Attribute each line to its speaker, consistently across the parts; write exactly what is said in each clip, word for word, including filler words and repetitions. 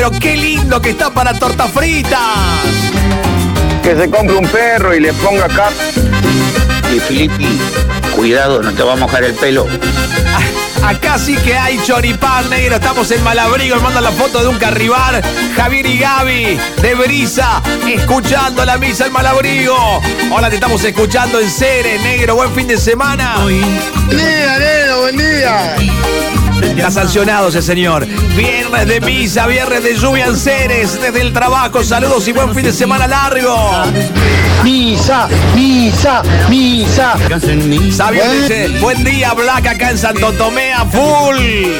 Speaker 1: pero qué lindo que está para tortas fritas.
Speaker 2: Que se compre un perro y le ponga cap.
Speaker 3: Y Filipi, cuidado, no te va a mojar el pelo.
Speaker 1: Acá sí que hay choripán, negro. Estamos en Malabrigo. Me mandan la foto de un carribar. Javier y Gaby de Brisa, escuchando la misa en Malabrigo. Hola, te estamos escuchando en Ceres, negro. Buen fin de semana.
Speaker 2: Buen día, negro, buen día.
Speaker 1: Está sancionado ese señor. Viernes de misa, viernes de lluvia en Ceres. Desde el trabajo, saludos y buen fin de semana largo.
Speaker 2: Misa, misa, misa.
Speaker 1: Sabio dice, buen día, Black, acá en Santo Tomé a full.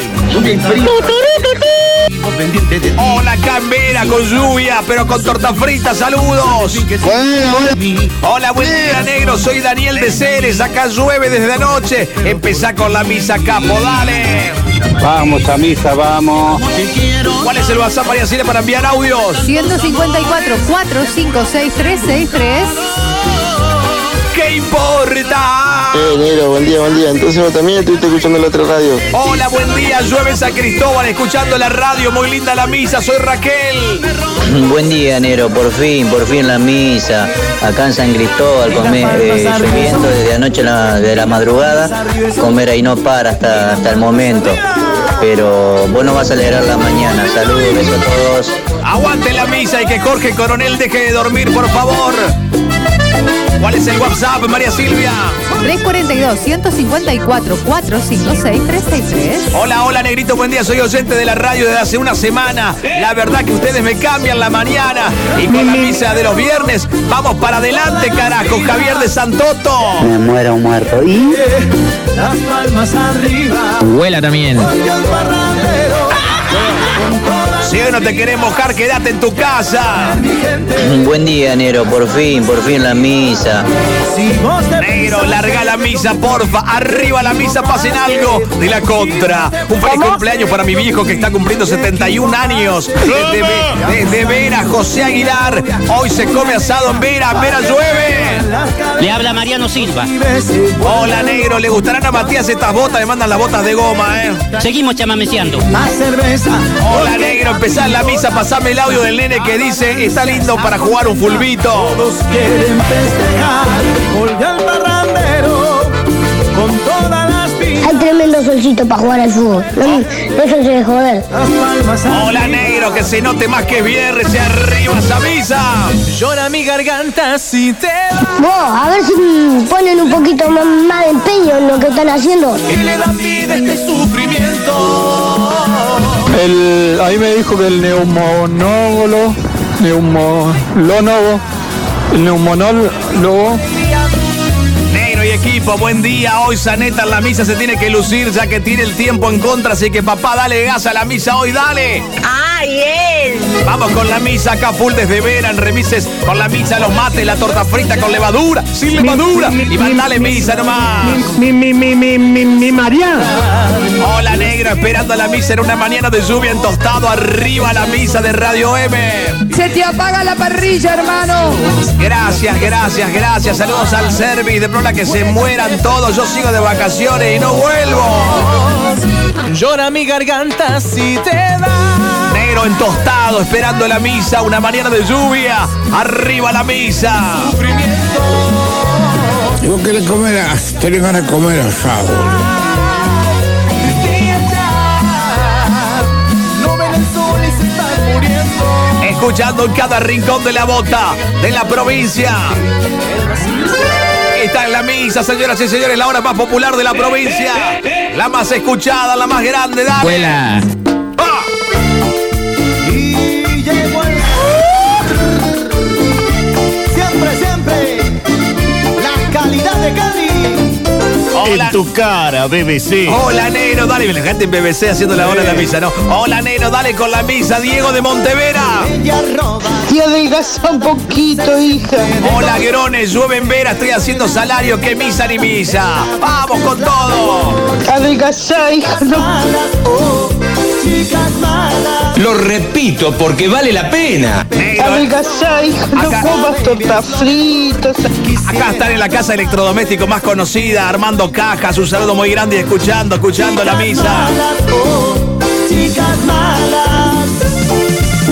Speaker 1: Hola, acá en Vera con lluvia, pero con torta frita, saludos. Hola, buen día, negro. Soy Daniel de Ceres. Acá llueve desde anoche. Empezá con la misa, capo, dale.
Speaker 2: Vamos a misa, vamos.
Speaker 1: ¿Cuál es el WhatsApp, María Silvia, para enviar audios?
Speaker 4: ciento cincuenta y cuatro, cuatrocientos cincuenta y seis, trescientos sesenta y tres.
Speaker 1: ¿Qué importa?
Speaker 5: Eh, negro, buen día, buen día. Entonces vos también estuviste escuchando la otra radio.
Speaker 1: Hola, buen día. Llueve en San Cristóbal, escuchando la radio. Muy linda la misa. Soy Raquel.
Speaker 6: Buen día, negro. Por fin, por fin la misa. Acá en San Cristóbal, comer, eh, lloviendo desde anoche la, de la madrugada. Comer ahí no para hasta, hasta el momento. Pero vos no vas a alegrar la mañana. Saludos, besos a todos.
Speaker 1: Aguante la misa y que Jorge Coronel deje de dormir, por favor. ¿Cuál es el WhatsApp, María Silvia?
Speaker 4: tres cuatro dos, ciento cincuenta y cuatro, cuatrocientos cincuenta y seis, trescientos sesenta y tres.
Speaker 1: Hola, hola, negrito, buen día. Soy oyente de la radio desde hace una semana. La verdad que ustedes me cambian la mañana. Y con la misa de los viernes, vamos para adelante, carajo. Javier de Santoto.
Speaker 6: Me muero muerto. ¿Y?
Speaker 7: Las palmas arriba.
Speaker 6: Vuela también.
Speaker 1: Si hoy no te querés mojar, quédate en tu casa.
Speaker 6: Buen día, negro. Por fin, por fin la misa.
Speaker 1: Negro, larga la misa, porfa. Arriba la misa, pasen algo de la contra. Un feliz cumpleaños para mi viejo que está cumpliendo setenta y un años. Desde, desde Vera, José Aguilar. Hoy se come asado en Vera. En Vera llueve.
Speaker 8: Le habla Mariano Silva.
Speaker 1: Hola, negro. ¿Le gustarán a Matías estas botas? Le mandan las botas de goma, ¿eh?
Speaker 8: Seguimos chamameceando.
Speaker 7: Más cerveza.
Speaker 1: Hola, negro. Empezá la misa. Pasame el audio del nene que dice: está lindo para jugar un fulbito.
Speaker 7: Todos quieren festejar. Volvió al parrandero con todas las pilas.
Speaker 9: Hay tremendo solcito para jugar al fútbol. No, déjense de joder.
Speaker 7: Las palmas
Speaker 1: Hola,
Speaker 7: arriba.
Speaker 1: negro, que se note más que viernes y arriba esa misa.
Speaker 7: Llora mi garganta si te va.
Speaker 9: Vos, a ver si ponen un poquito más, más de empeño en lo que están haciendo.
Speaker 7: Y le da vida este sufrimiento.
Speaker 5: El, ahí me dijo que el neumonólogo, neumolólogo, el neumonólogo.
Speaker 1: Negro y equipo, buen día. Hoy Saneta en la misa se tiene que lucir ya que tiene el tiempo en contra. Así que papá, dale gas a la misa hoy, dale.
Speaker 10: ¡Ay, él!
Speaker 1: Vamos con la misa acá full desde Vera en remises. Con la misa, los mates, la torta frita con levadura, sin levadura. Y mandale misa nomás.
Speaker 2: Mi, mi, mi, mi, mi, mi Mariana.
Speaker 1: Hola, negro, esperando la misa en una mañana de lluvia en Tostado. Arriba la misa de Radio M.
Speaker 4: Se te apaga la parrilla, hermano.
Speaker 1: Gracias, gracias, gracias. Saludos al service. De pronto que se mueran todos. Yo sigo de vacaciones y no vuelvo.
Speaker 7: Llora mi garganta si te da.
Speaker 1: Negro en Tostado, esperando la misa. Una mañana de lluvia. Arriba la misa.
Speaker 2: ¿Y vos querés comer? Tenés ganas de comer asado.
Speaker 1: Escuchando en cada rincón de la bota de la provincia. Está en la misa, señoras y señores, la hora más popular de la provincia. La más escuchada, la más grande, dale.
Speaker 6: Vuela.
Speaker 1: ¡Ah!
Speaker 7: Y llegó el siempre, siempre la calidad de Cali.
Speaker 1: Hola.
Speaker 2: En tu cara, B B C.
Speaker 1: Hola, negro, dale. La gente en B B C haciendo la hora de la misa, ¿no? Hola, negro, dale con la misa. Diego de Montevera.
Speaker 7: Ella roba.
Speaker 5: Te adelgaza un poquito, hija.
Speaker 1: Hola, Guerones, llueve en Vera. Estoy haciendo salario. ¿Qué misa ni misa? ¡Vamos con todo!
Speaker 5: Adelgaza, hija. No.
Speaker 7: Malas, oh, chicas malas.
Speaker 11: Lo repito porque vale la pena.
Speaker 1: Negro,
Speaker 5: Adelgaza, hija. No
Speaker 1: Acá-
Speaker 5: comas tortas fritas.
Speaker 1: acá están en la casa electrodoméstico más conocida, armando cajas. Un saludo muy grande y escuchando, escuchando la misa.
Speaker 7: Malas, oh, chicas malas.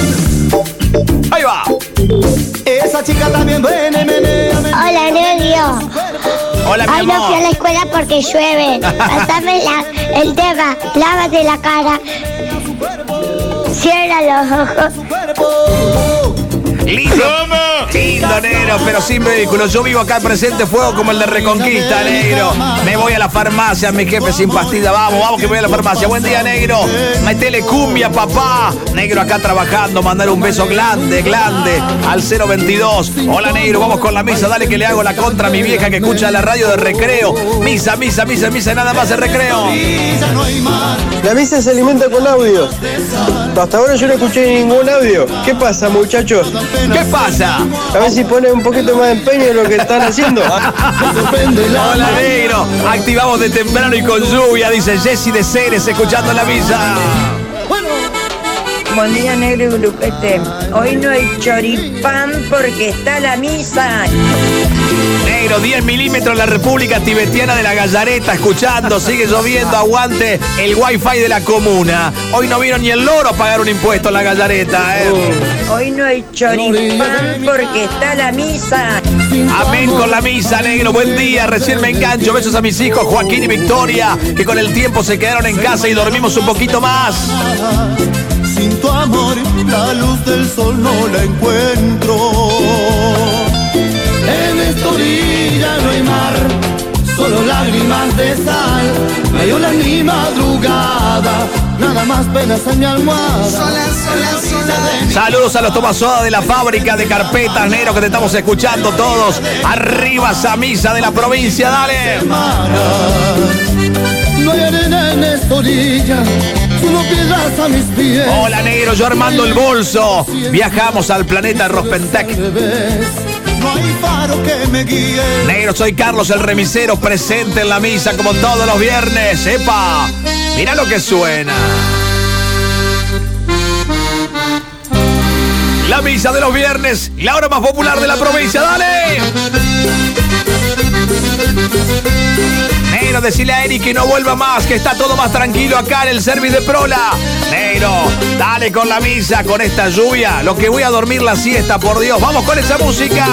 Speaker 7: la chica también duele, menea, menea.
Speaker 9: Hola, Negro.
Speaker 1: Hola, mi
Speaker 9: Hoy no
Speaker 1: amor.
Speaker 9: fui a la escuela porque llueve. Pásame la, el tema. Lávate la cara. Cierra los ojos.
Speaker 1: Lindo, lindo, negro, pero sin ridículo. Yo vivo acá presente fuego como el de Reconquista, negro. Me voy a la farmacia, mi jefe sin pastilla. Vamos, vamos que me voy a la farmacia. Buen día, negro. Metele cumbia, papá. Negro acá trabajando, mandar un beso grande, grande al cero veintidós. Hola, negro, vamos con la misa. Dale que le hago la contra a mi vieja que escucha la radio de recreo. Misa, misa, misa, misa, nada más el recreo.
Speaker 10: La misa se alimenta con audios. Hasta ahora yo no escuché ningún audio. ¿Qué pasa, muchachos?
Speaker 1: ¿Qué pasa?
Speaker 10: A ver si ponen un poquito más de empeño en lo que están haciendo.
Speaker 1: Hola, negro. Activamos de temprano y con lluvia, dice Jessy de Ceres, escuchando la misa.
Speaker 12: Buen día, negro y grupete. Hoy no hay choripán porque está la misa.
Speaker 1: Negro, diez milímetros en la República Tibetiana de la Gallareta, escuchando, sigue lloviendo, aguante el wifi de la comuna. Hoy no vino ni el loro a pagar un impuesto en la Gallareta, ¿eh?
Speaker 12: Hoy no hay choripán porque está la misa.
Speaker 1: Amén con la misa, negro. Buen día, recién me engancho. Besos a mis hijos Joaquín y Victoria, que con el tiempo se quedaron en casa y dormimos un poquito más.
Speaker 7: Sin tu amor, la luz del sol no la encuentro. En esta orilla no hay mar, solo lágrimas de sal. No hay ola ni madrugada, nada más penas en mi almohada. Sola, sola, sola.
Speaker 1: Saludos a los tomasodas de la fábrica de carpetas, negro, que te estamos escuchando todos. Arriba esa misa de la provincia, dale.
Speaker 7: No hay arena en esta orilla, solo piedras a mis pies.
Speaker 1: Hola, negro, yo armando el bolso. Viajamos al planeta Rospentec.
Speaker 7: No hay faro que me guíe.
Speaker 1: Negro, soy Carlos el remisero, presente en la misa como todos los viernes. ¡Epa! Mira lo que suena. La misa de los viernes, la hora más popular de la provincia, ¡dale! Negro, decile a Eric que no vuelva más, que está todo más tranquilo acá en el service de Prola. Negro, dale con la misa, con esta lluvia, lo que voy a dormir la siesta, por Dios. Vamos con esa música.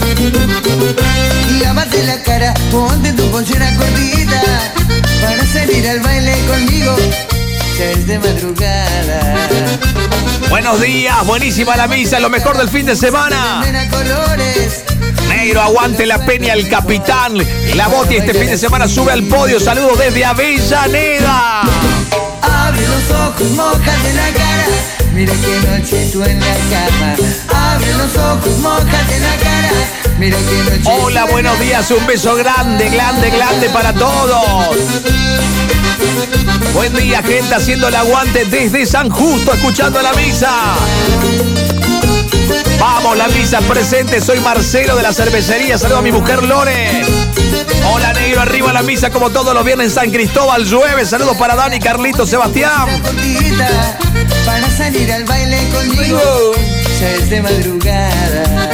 Speaker 13: Lávate la cara, ponte tu ponchera cortita para salir al baile conmigo, ya es de madrugada.
Speaker 1: Buenos días, buenísima la misa, lo mejor del fin de semana. Negro, aguante la peña, el capitán. La Boti este fin de semana sube al podio. Saludos desde Avellaneda.
Speaker 13: Abre los ojos, mójate la cara. Mira qué noche tú en la cama. Abre los ojos, mójate la cara. Mira qué noche.
Speaker 1: Hola, buenos días. Un beso grande, grande, grande para todos. Buen día, gente, haciendo el aguante desde San Justo, escuchando la misa. Vamos, la misa presente. Soy Marcelo de la cervecería. Saludo a mi mujer Lore. Hola, negro, arriba la misa como todos los viernes en San Cristóbal. Llueve. Saludos para Dani, Carlito, Sebastián.
Speaker 13: Para salir al baile conmigo, ya es de madrugada.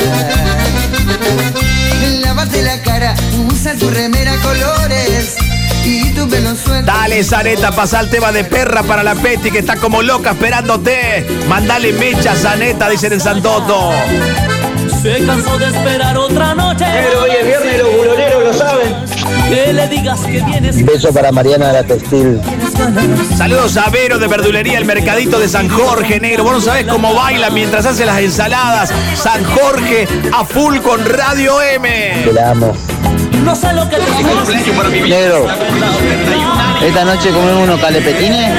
Speaker 13: Lávate la cara, usa tu remera colores y tu pelo suelto.
Speaker 1: Dale, Zaneta, pasa el tema de perra para la Peti, que está como loca esperándote. Mandale mecha, Zaneta, dicen en Santoto.
Speaker 14: Se cansó de esperar otra noche.
Speaker 10: Pero hoy es viernes y los buloneros lo saben.
Speaker 14: Que le digas que vienes.
Speaker 10: Un beso para Mariana de la Textil.
Speaker 1: Saludos a Vero de Verdulería El Mercadito de San Jorge, negro. Vos no sabés cómo baila mientras hace las ensaladas. San Jorge a full con Radio M.
Speaker 10: Te la amo.
Speaker 14: No sé lo que te digo.
Speaker 6: Negro, esta noche comemos unos calepetines.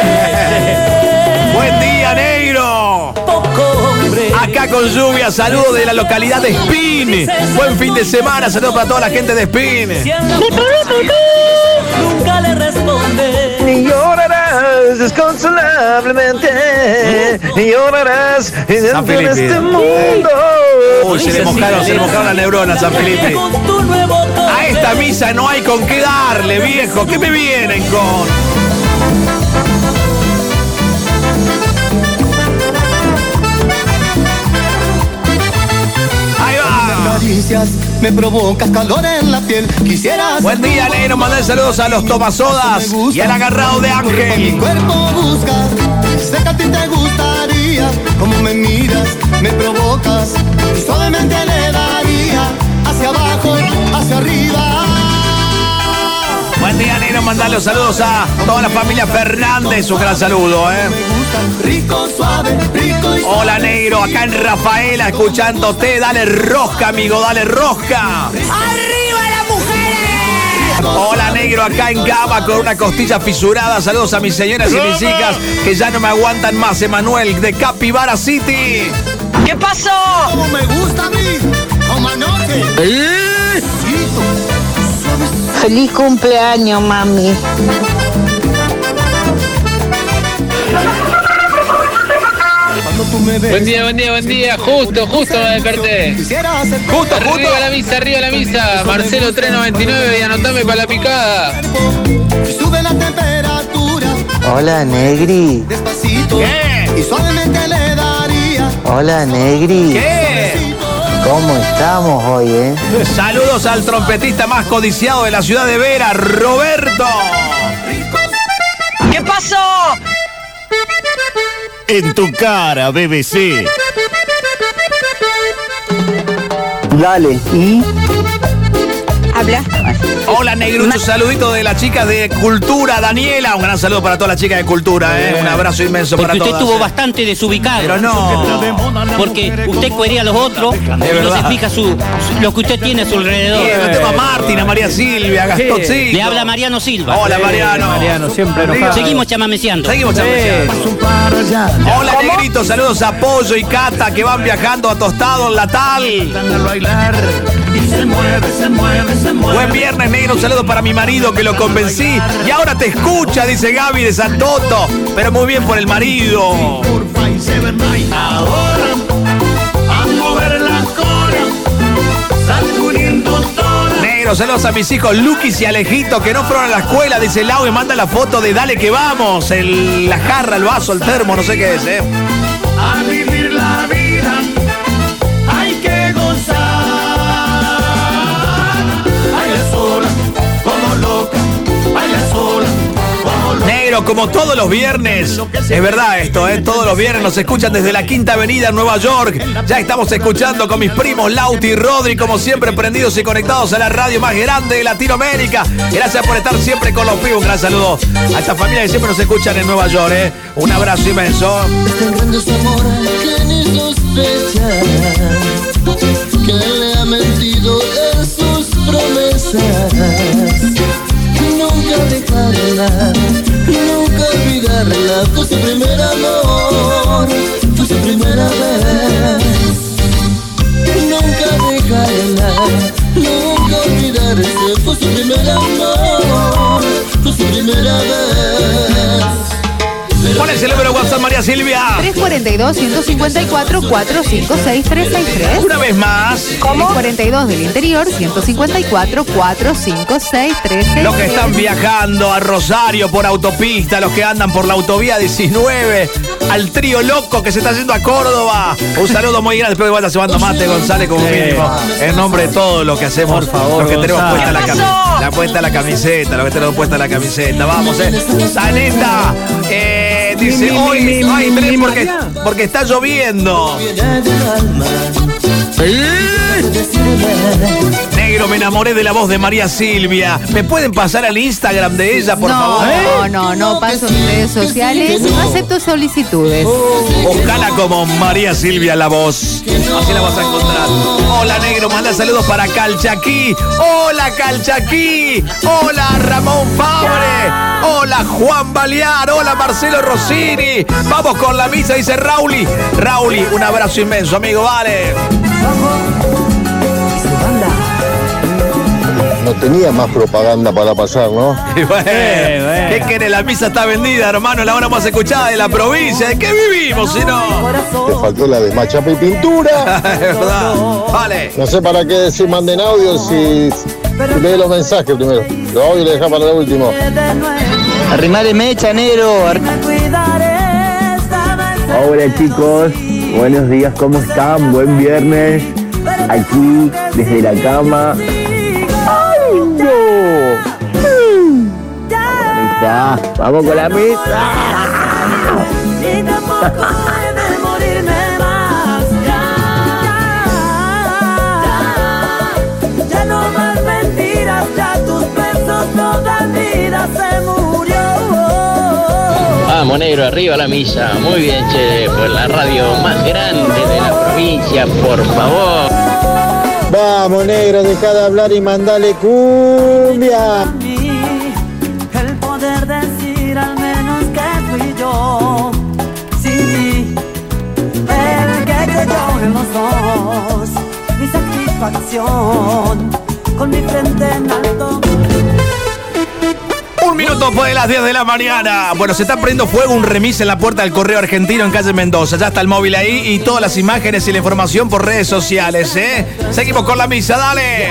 Speaker 1: Buen día, negro. Acá con lluvia, saludos de la localidad de Spin. Buen fin de semana, saludos para toda la gente de Spin.
Speaker 14: Nunca le responde.
Speaker 10: Ni llorarás desconsolablemente, ni llorarás en este mundo.
Speaker 1: Uy, se le mojaron, se le mojaron las neuronas, San Felipe. A esta misa no hay con qué darle, viejo. ¿Qué me vienen con?
Speaker 7: Me provocas calor en la piel. Quisieras.
Speaker 1: Buen día, negro. Mandar saludos a los tomasodas y al agarrado de Ángel.
Speaker 7: Mi cuerpo busca, sé que a ti te gustaría. Como me miras, me provoca. bocas y suavemente le daría hacia abajo, hacia arriba.
Speaker 1: Buen día, negro. Mandarle los saludos a toda la familia Fernández. Un gran saludo, ¿eh?
Speaker 7: Rico, suave, rico y suave.
Speaker 1: Hola, negro. Acá en Rafaela, escuchándote. Dale rosca, amigo. Dale rosca.
Speaker 7: ¡Arriba las mujeres!
Speaker 1: Hola, negro. Acá en Gama con una costilla fisurada. Saludos a mis señoras y mis hijas que ya no me aguantan más. Emanuel de Capibara City.
Speaker 12: ¿Qué pasó?
Speaker 7: Como me gusta a mí, como anoche.
Speaker 1: ¿Eh?
Speaker 15: Feliz cumpleaños, mami.
Speaker 16: Buen día, buen día, buen día. Justo, justo me desperté.
Speaker 1: Justo,
Speaker 16: arriba
Speaker 1: justo.
Speaker 16: la misa, arriba la misa. Marcelo tres noventa y nueve y anotame para la picada.
Speaker 7: Sube la temperatura.
Speaker 15: Hola, Negri.
Speaker 7: Despacito.
Speaker 1: ¿Qué?
Speaker 7: Y suavemente le daría.
Speaker 15: Hola, Negri.
Speaker 1: ¿Qué?
Speaker 15: ¿Cómo estamos hoy, eh?
Speaker 1: Saludos al trompetista más codiciado de la ciudad de Vera, Roberto.
Speaker 12: ¿Qué pasó?
Speaker 17: En tu cara, B B C.
Speaker 15: Dale, ¿y?
Speaker 12: Habla.
Speaker 1: Hola, negrucho. Saludito de la chica de Cultura, Daniela. Un gran saludo para toda la chica de Cultura, ¿eh? Un abrazo inmenso
Speaker 8: Porque
Speaker 1: para
Speaker 8: usted
Speaker 1: todas.
Speaker 8: estuvo
Speaker 1: ¿eh?
Speaker 8: bastante desubicado.
Speaker 1: Pero no.
Speaker 8: Porque usted cuería a los otros y no
Speaker 1: verdad.
Speaker 8: se fija su, su- lo que usted tiene a su alrededor.
Speaker 1: Bien, lo tengo a Martín, a María Silvia, a Gastoncito.
Speaker 8: Le habla Mariano Silva.
Speaker 1: Hola, Mariano.
Speaker 5: Mariano, siempre enojado.
Speaker 8: Seguimos chamameceando.
Speaker 1: Seguimos chamameceando. Hola, negrito. Saludos a Pollo y Cata que van viajando a Tostado en la tal. Buen viernes, negro. Un saludo para mi marido que lo convencí. Y ahora te escucha, dice Gaby de Santoto. Pero muy bien por el marido.
Speaker 7: Ahora a mover la cola, sacudiendo toda.
Speaker 1: Negro, saludos a mis hijos Luquis y Alejito que no fueron a la escuela. Dice Lau y manda la foto de Dale que vamos. El, la jarra, el vaso, el termo, no sé qué es, ¿eh?
Speaker 7: A vivir la vida hay que gozar. Baila sola, como loca, baila sola, como loca.
Speaker 1: Negro, como todos los viernes. Es verdad esto, ¿eh? Todos los viernes nos escuchan desde la Quinta Avenida en Nueva York. Ya estamos escuchando con mis primos Lauti y Rodri, como siempre, prendidos y conectados a la radio más grande de Latinoamérica. Gracias por estar siempre con los pibos. Un gran saludo a esta familia que siempre nos escuchan en Nueva York, ¿eh? Un abrazo inmenso.
Speaker 7: Tan grande su amor que ni sospecha, que le ha mentido en sus promesas. Nunca dejarla, nunca olvidarla. Fue su primer amor, fue su primera vez. Nunca dejarla, nunca olvidarse. Fue su primer amor, fue su primera vez.
Speaker 1: ¿Cuál es el número de WhatsApp, María Silvia?
Speaker 4: tres cuatro dos, uno cinco cuatro, cuatro cinco seis, tres seis tres.
Speaker 1: Una vez más.
Speaker 4: ¿Cómo? cuarenta y dos del interior, ciento cincuenta y cuatro, cuatro cinco seis, tres seis tres.
Speaker 1: Los que están viajando a Rosario por autopista, los que andan por la autovía diecinueve, al trío loco que se está yendo a Córdoba. Un saludo muy grande. Después de vuelta se manda mate, González, como mínimo. En nombre de todo lo que hacemos,
Speaker 5: Por favor,
Speaker 1: los que tenemos
Speaker 5: Gonzalo.
Speaker 1: puesta la, cami- la puesta la camiseta, los que tenemos puesta la camiseta. Vamos, eh. Saneta, eh, dice, hoy no hay tren porque, porque está lloviendo. Negro, me enamoré de la voz de María Silvia. ¿Me pueden pasar al Instagram de ella, por
Speaker 4: no,
Speaker 1: favor?
Speaker 4: No, no, no paso en redes sociales, no acepto solicitudes.
Speaker 1: Buscala como María Silvia la voz. Así la vas a encontrar. Hola, negro, manda saludos para Calchaquí. Hola, Calchaquí. Hola, Ramón Fabre. Hola, Juan Balear. Hola, Marcelo Rossini. Vamos con la misa, dice Rauli. Rauli, un abrazo inmenso, amigo, vale.
Speaker 10: No tenía más propaganda para pasar, ¿no?
Speaker 1: Y bueno, ¿qué querés? La misa está vendida, hermano, la hora más escuchada de la provincia. ¿De qué vivimos si no?
Speaker 10: Te faltó la de Machapa y Pintura.
Speaker 1: Es verdad. Vale.
Speaker 10: No sé para qué decir manden audio si, si lee los mensajes primero. Los audios le deja para lo último.
Speaker 15: Arrimale mecha, negro.
Speaker 2: Hola chicos, buenos días, ¿cómo están? Buen viernes, aquí desde la cama. ¡Ay, no! Misa, vamos con la misa.
Speaker 18: Vamos, negro, arriba la misa. Muy bien, che, por la radio más grande de la provincia, por favor.
Speaker 10: Vamos, negro, deja de hablar y mandale cumbia.
Speaker 14: El poder decir al menos que fui yo. Sí, el que creyó en los dos. Mi satisfacción con mi frente en alto.
Speaker 1: Un minuto después de las diez de la mañana. Bueno, se está prendiendo fuego un remis en la puerta del Correo Argentino en calle Mendoza. Ya está el móvil ahí y todas las imágenes y la información por redes sociales, ¿eh? Seguimos con la misa, dale.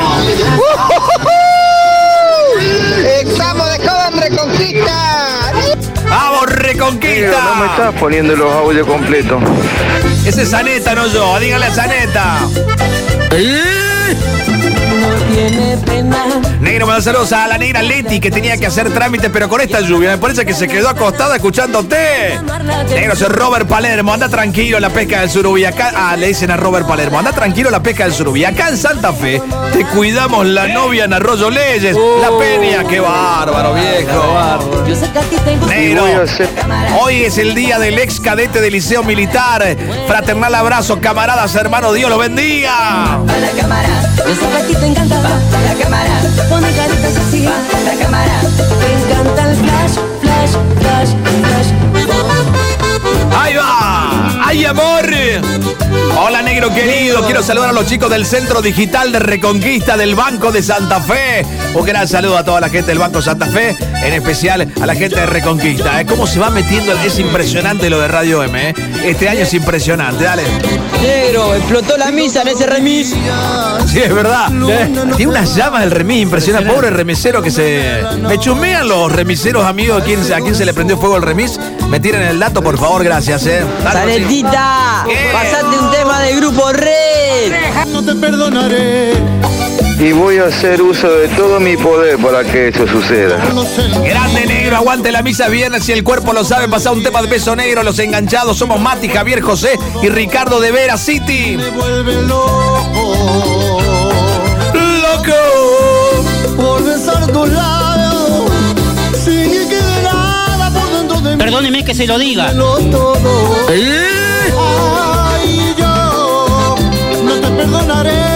Speaker 19: ¡Estamos de joven Reconquista!
Speaker 1: ¡Vamos, Reconquista!
Speaker 2: Negro, no me estás poniendo los audios completos.
Speaker 1: Ese es Zaneta, no yo. Dígale a Zaneta. Negro, me da saludos a la negra Leti, que tenía que hacer trámites, pero con esta lluvia me parece que se quedó acostada escuchándote. Negro, soy Robert Palermo, anda tranquilo la pesca del surubí. Acá, ah, le dicen a Robert Palermo, anda tranquilo la pesca del surubí. Acá en Santa Fe te cuidamos la novia en Arroyo Leyes, uh, la Peña. Qué bárbaro, viejo. Negro, hoy es el día del ex cadete del Liceo Militar. Fraternal abrazo, camaradas, hermanos, Dios los bendiga.
Speaker 14: Esa gatita encantaba, la cámara, pone caritas así, la cámara, me encanta el flash, flash, flash, flash. Oh.
Speaker 1: ¡Ahí va! ¡Ay, amor! Hola, negro querido, quiero saludar a los chicos del Centro Digital de Reconquista del Banco de Santa Fe. Un gran saludo a toda la gente del Banco Santa Fe, en especial a la gente de Reconquista. ¿eh? ¿Cómo se va metiendo? Es impresionante lo de Radio M. ¿eh? Este año es impresionante, dale.
Speaker 15: Negro, explotó la misa en ese remis.
Speaker 1: Sí, es verdad. ¿eh? Tiene unas llamas el remis, impresionante. Pobre remisero que se... Me chumean los remiseros, amigos, a quién, a quién se le prendió fuego el remis. Me tiran el dato, por favor, gracias. ¿eh?
Speaker 15: Zanetita, pasate un tema del grupo Red.
Speaker 7: No te perdonaré.
Speaker 2: Y voy a hacer uso de todo mi poder para que eso suceda.
Speaker 1: Grande, negro, aguante la misa viernes. Si el cuerpo lo sabe, pasar un tema de beso negro. Los enganchados somos Mati, Javier, José y Ricardo de Vera City.
Speaker 7: Me vuelve loco.
Speaker 1: Loco.
Speaker 7: Por besar tu lado. Sin que quede nada por dentro de mí.
Speaker 8: Perdóneme que se lo diga.
Speaker 7: ¿Eh? Ay, yo no te perdonaré.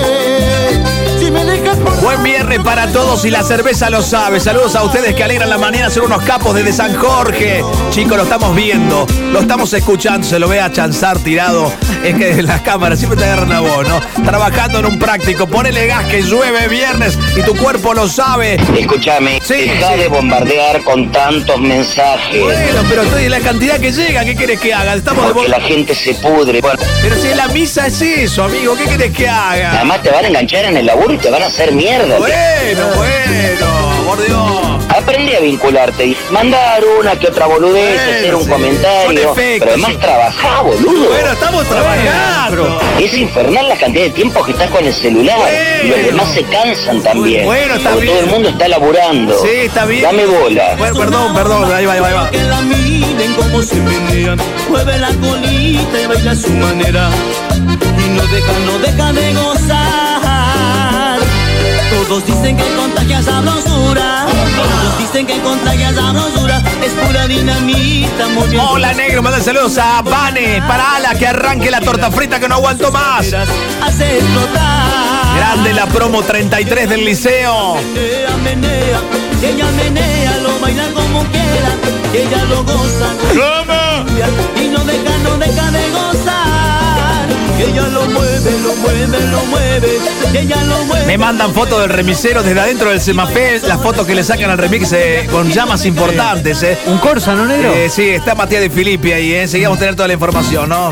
Speaker 1: Buen viernes para todos y la cerveza lo sabe. Saludos a ustedes que alegran la mañana, son unos capos desde San Jorge. Chicos, lo estamos viendo, lo estamos escuchando, se lo ve a chanzar tirado. Es que las cámaras siempre te agarran a vos, ¿no? Trabajando en un práctico, ponele gas que llueve viernes y tu cuerpo lo sabe.
Speaker 3: Escúchame,
Speaker 1: sí,
Speaker 3: deja
Speaker 1: sí.
Speaker 3: de bombardear con tantos mensajes.
Speaker 1: Bueno, pero estoy en la cantidad que llega, ¿qué querés que haga? Estamos
Speaker 3: Porque
Speaker 1: de...
Speaker 3: la gente se pudre. Bueno.
Speaker 1: Pero si la misa es eso, amigo, ¿qué querés que haga?
Speaker 3: Además te van a enganchar en el laburo y te van a hacer mierda.
Speaker 1: Bueno, bueno, por Dios.
Speaker 3: Aprende a vincularte y mandar una que otra boludez, bueno, hacer un sí, comentario. Pero además trabajá, boludo.
Speaker 1: Bueno, estamos trabajando.
Speaker 3: Es infernal la cantidad de tiempo que estás con el celular. Bueno. Y los demás se cansan también.
Speaker 1: Bueno, está bien.
Speaker 3: Todo el mundo está laburando.
Speaker 1: Sí, está bien.
Speaker 3: Dame bola.
Speaker 1: Bueno, perdón, perdón, ahí va, ahí va, ahí va.
Speaker 14: Que la miren como se menean, mueve la colita y baila a su manera. Y no deja, no deja de gozar. Todos dicen que contagia sabrosura. Todos dicen que contagia sabrosura. Es pura dinamita.
Speaker 1: Hola, negro, manda saludos a Vane. Para Ala, que arranque la torta frita que no aguanto más.
Speaker 14: Hace explotar.
Speaker 1: Grande la promo treinta y tres del liceo.
Speaker 14: Menea, menea. Ella menea, lo baila como quiera. Ella lo goza.
Speaker 1: ¿Cómo?
Speaker 14: Y no deja, no deja de gozar. Ella lo mueve, lo mueve, lo mueve. Ella lo mueve.
Speaker 1: Me mandan fotos del remisero desde adentro del Semafé. Las fotos que le sacan al remix eh, con llamas importantes. Eh.
Speaker 15: ¿Un Corsa, no, negro?
Speaker 1: Eh, sí, está Matías de Filippi ahí. Eh. Seguimos a tener toda la información, ¿no?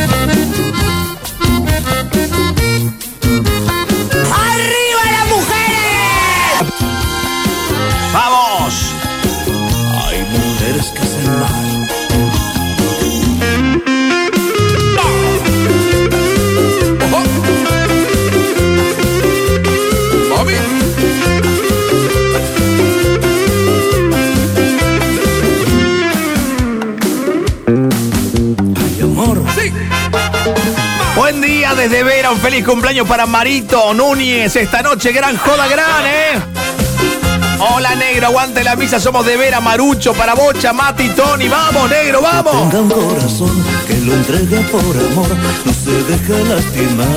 Speaker 14: ¡Arriba las mujeres!
Speaker 1: ¡Vamos!
Speaker 7: Hay mujeres que hacen mal.
Speaker 1: Buen día desde Vera, un feliz cumpleaños para Marito Núñez. Esta noche gran joda gran, ¿eh? Hola, negro, aguante la misa. Somos de Vera, Marucho, para Bocha, Mati, Tony. Vamos, negro, vamos.
Speaker 14: Tenga un corazón que lo entregue por amor, no se deje lastimar.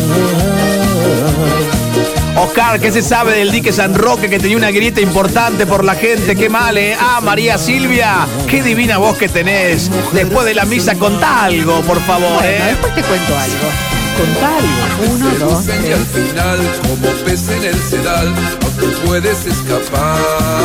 Speaker 1: Oscar, ¿qué se sabe del dique San Roque que tenía una grieta importante por la gente? Qué mal, ¿eh? Ah, María Silvia, qué divina voz que tenés. Después de la misa, contá algo, por favor,
Speaker 4: Bueno,
Speaker 1: ¿eh?
Speaker 4: después te cuento algo. Contá algo. Uno, dos,
Speaker 20: Y al
Speaker 4: tres.
Speaker 20: final, como pez en el sedal, no te puedes escapar.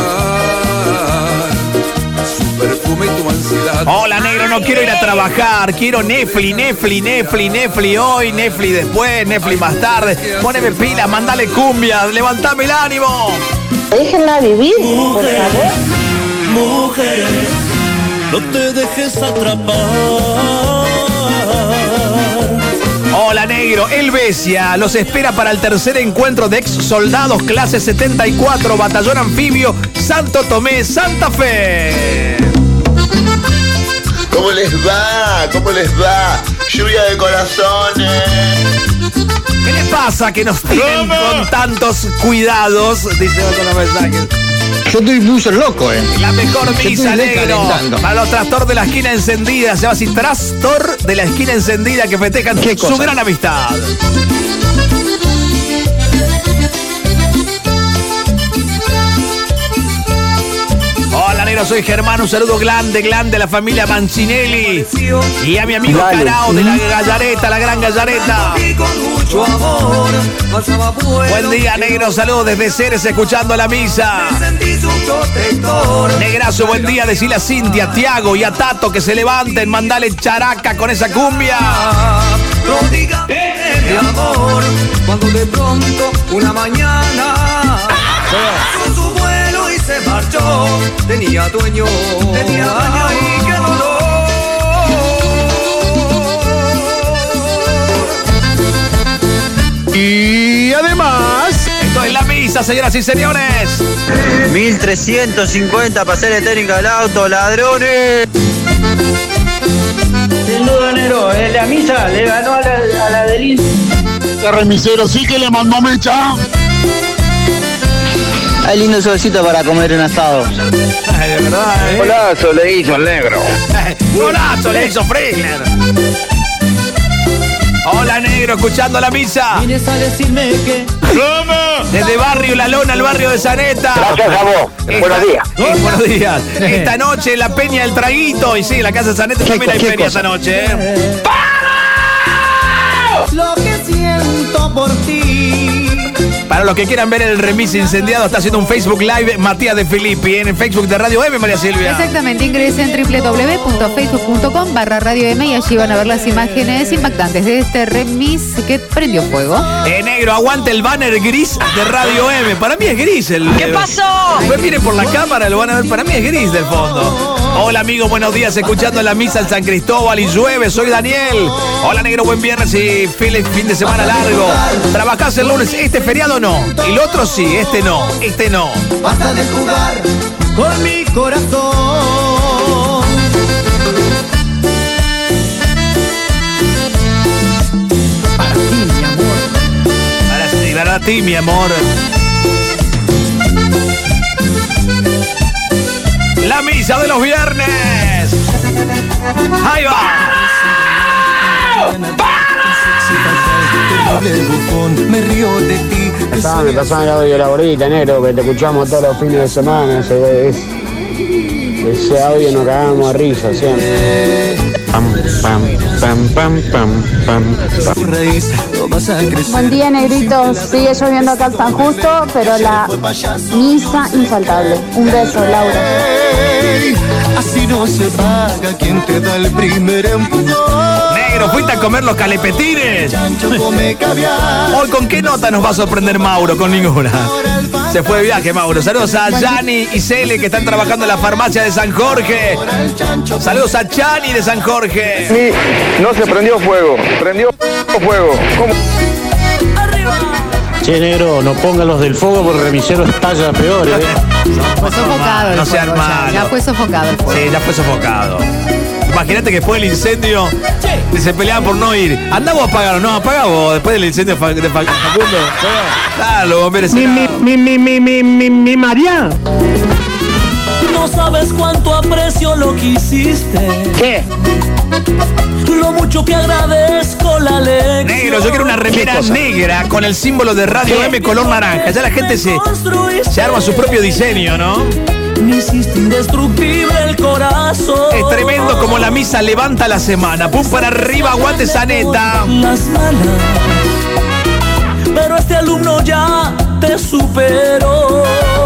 Speaker 20: Su perfume y tu ansiedad.
Speaker 1: Hola, negro, no quiero ir a trabajar. Quiero Netflix, Netflix, Netflix, Netflix hoy, Netflix después, Netflix más tarde. Poneme pila, mandale cumbia, levantame el ánimo.
Speaker 9: Déjenla vivir, por
Speaker 14: Mujer,
Speaker 9: favor.
Speaker 14: mujer, no te dejes atrapar.
Speaker 1: Hola, negro, Helvecia los espera para el tercer encuentro de ex soldados clase setenta y cuatro, batallón anfibio, Santo Tomé, Santa Fe.
Speaker 21: ¿Cómo les va? ¿Cómo les va? Lluvia de corazones.
Speaker 1: ¿Qué les pasa que nos tienen con tantos cuidados? Dice otro mensaje.
Speaker 5: Yo estoy mucho loco, eh.
Speaker 1: La mejor
Speaker 5: Yo
Speaker 1: misa,
Speaker 5: estoy
Speaker 1: negro.
Speaker 5: recalentando.
Speaker 1: Para los trastor de la esquina encendida. Se llama así, Trastor de la esquina encendida, que festejan
Speaker 5: ¿Qué
Speaker 1: su
Speaker 5: cosa?
Speaker 1: gran amistad. Hola, negro, soy Germán. Un saludo grande, grande a la familia Mancinelli. Y a mi amigo
Speaker 2: Dale.
Speaker 1: Carao de la Gallareta, la gran Gallareta.
Speaker 14: Y con mucho amor, pasaba bueno.
Speaker 1: Buen día, negro. Saludos desde Ceres, escuchando la misa.
Speaker 14: Sentí su protector.
Speaker 1: Negrazo, buen día. Decile a Cintia, a Tiago y a Tato que se levanten. Mandale characa con esa cumbia.
Speaker 14: Pródigamente mi amor, cuando de pronto una mañana con su vuelo y se marchó, tenía dueño, tenía dueño y qué dolor.
Speaker 5: Y además,
Speaker 1: Esto es la misa, señoras y señores.
Speaker 15: mil trescientos cincuenta para hacer técnica del auto, ladrones.
Speaker 18: Sin duda, negro, en la misa le ganó a la, a la del Inter.
Speaker 5: el remisero sí que le mandó mecha.
Speaker 15: Hay lindo solcito para comer un asado.
Speaker 1: Ay, de verdad, ¿eh?
Speaker 21: Golazo le hizo el negro.
Speaker 1: Golazo le hizo Frickler. Hola, negro, escuchando la misa.
Speaker 14: Vienes a decirme que
Speaker 1: Desde Barrio La Lona al barrio de Zaneta.
Speaker 21: Gracias a vos.
Speaker 1: Esta-
Speaker 21: Buenos días.
Speaker 1: eh, buenos días. Esta noche la Peña del Traguito. Y sí, en la casa de Zaneta
Speaker 5: ¿Qué
Speaker 1: también hay
Speaker 5: co- qué
Speaker 1: peña
Speaker 5: cosa?
Speaker 1: esta noche. ¿eh?
Speaker 14: lo que siento por ti.
Speaker 1: Para los que quieran ver el remis incendiado, está haciendo un Facebook Live Matías de Filippi en el Facebook de Radio M, María Silvia.
Speaker 4: Exactamente, ingresen en doble u doble u doble u punto facebook punto com barra radio m y allí van a ver las imágenes impactantes de este remis que prendió fuego.
Speaker 1: Eh, negro, aguante el banner gris de Radio M. Para mí es gris el.
Speaker 15: ¿Qué pasó?
Speaker 1: Después miren por la cámara, lo van a ver. Para mí es gris del fondo. Hola, amigo, buenos días. Escuchando la misa en San Cristóbal y llueve. Soy Daniel. Hola, negro, buen viernes y fin fin de semana largo. ¿Trabajás el lunes? ¿Este feriado no? Y el otro sí, este no. Este no.
Speaker 14: Basta de jugar con mi corazón. Para ti, mi amor.
Speaker 1: Para sí, para ti, mi amor. La misa de los viernes. Ahí va.
Speaker 14: Me río de ti.
Speaker 2: Pasame, pasame el audio de la gordita, negro, que te escuchamos todos los fines de semana. Ese, ese, ese audio nos cagamos a risa siempre. Pam, pam, pam, pam, pam, pam, pam.
Speaker 9: Buen día, negritos. Sigue lloviendo acá en San Justo, pero la misa infaltable. Un beso, Laura.
Speaker 14: Así no se paga quien te da el primer empujón.
Speaker 1: Negro, ¿fuiste a comer los calepetines? Hoy, ¿con qué nota nos va a sorprender Mauro? Con ninguna. Se fue de viaje, Mauro. Saludos a Yani y Cele, que están trabajando en la farmacia de San Jorge. Saludos a Chani de San Jorge.
Speaker 21: Sí, no se prendió fuego. Prendió fuego. ¿Cómo?
Speaker 5: Che, negro, no pongan los del fuego porque el remisero estalla peor, eh.
Speaker 4: Fue sofocado el
Speaker 1: No sean
Speaker 4: fuego, ya,
Speaker 1: malos.
Speaker 4: ya fue sofocado el fuego.
Speaker 1: Sí, ya fue sofocado. Imagínate que después del incendio se peleaban por no ir. Andá vos a apagarlo, no, apagá vos después del incendio de Facundo. Claro, los bomberos.
Speaker 11: Mi, mi, mi, mi, mi, mi, mi, mi María.
Speaker 14: No sabes cuánto aprecio lo que hiciste.
Speaker 19: ¿Qué?
Speaker 14: Lo mucho que agradezco la lección.
Speaker 1: Negro, yo quiero una remera negra con el símbolo de Radio M color naranja. Ya la gente se, se arma su propio diseño, ¿no?
Speaker 14: Me hiciste indestructible el corazón.
Speaker 1: Es tremendo como la misa levanta la semana. Pum para arriba, aguante Zaneta.
Speaker 14: Las malas, pero este alumno ya te superó.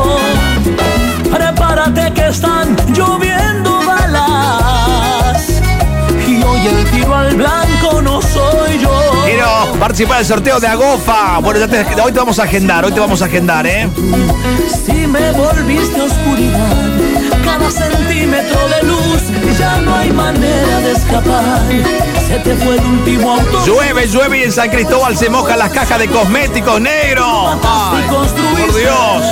Speaker 14: Prepárate que están lloviendo balas. Y hoy el tiro al blanco no soy yo.
Speaker 1: Quiero participar del sorteo de Agofa. Bueno, ya te, hoy te vamos a agendar, hoy te vamos a agendar, ¿eh?
Speaker 14: Si me volviste oscuridad, cada centímetro de luz, ya no hay manera de escapar. Se te fue el último auto.
Speaker 1: Llueve, llueve y en San Cristóbal se mojan las cajas de cosméticos, negro. Ay, por Dios.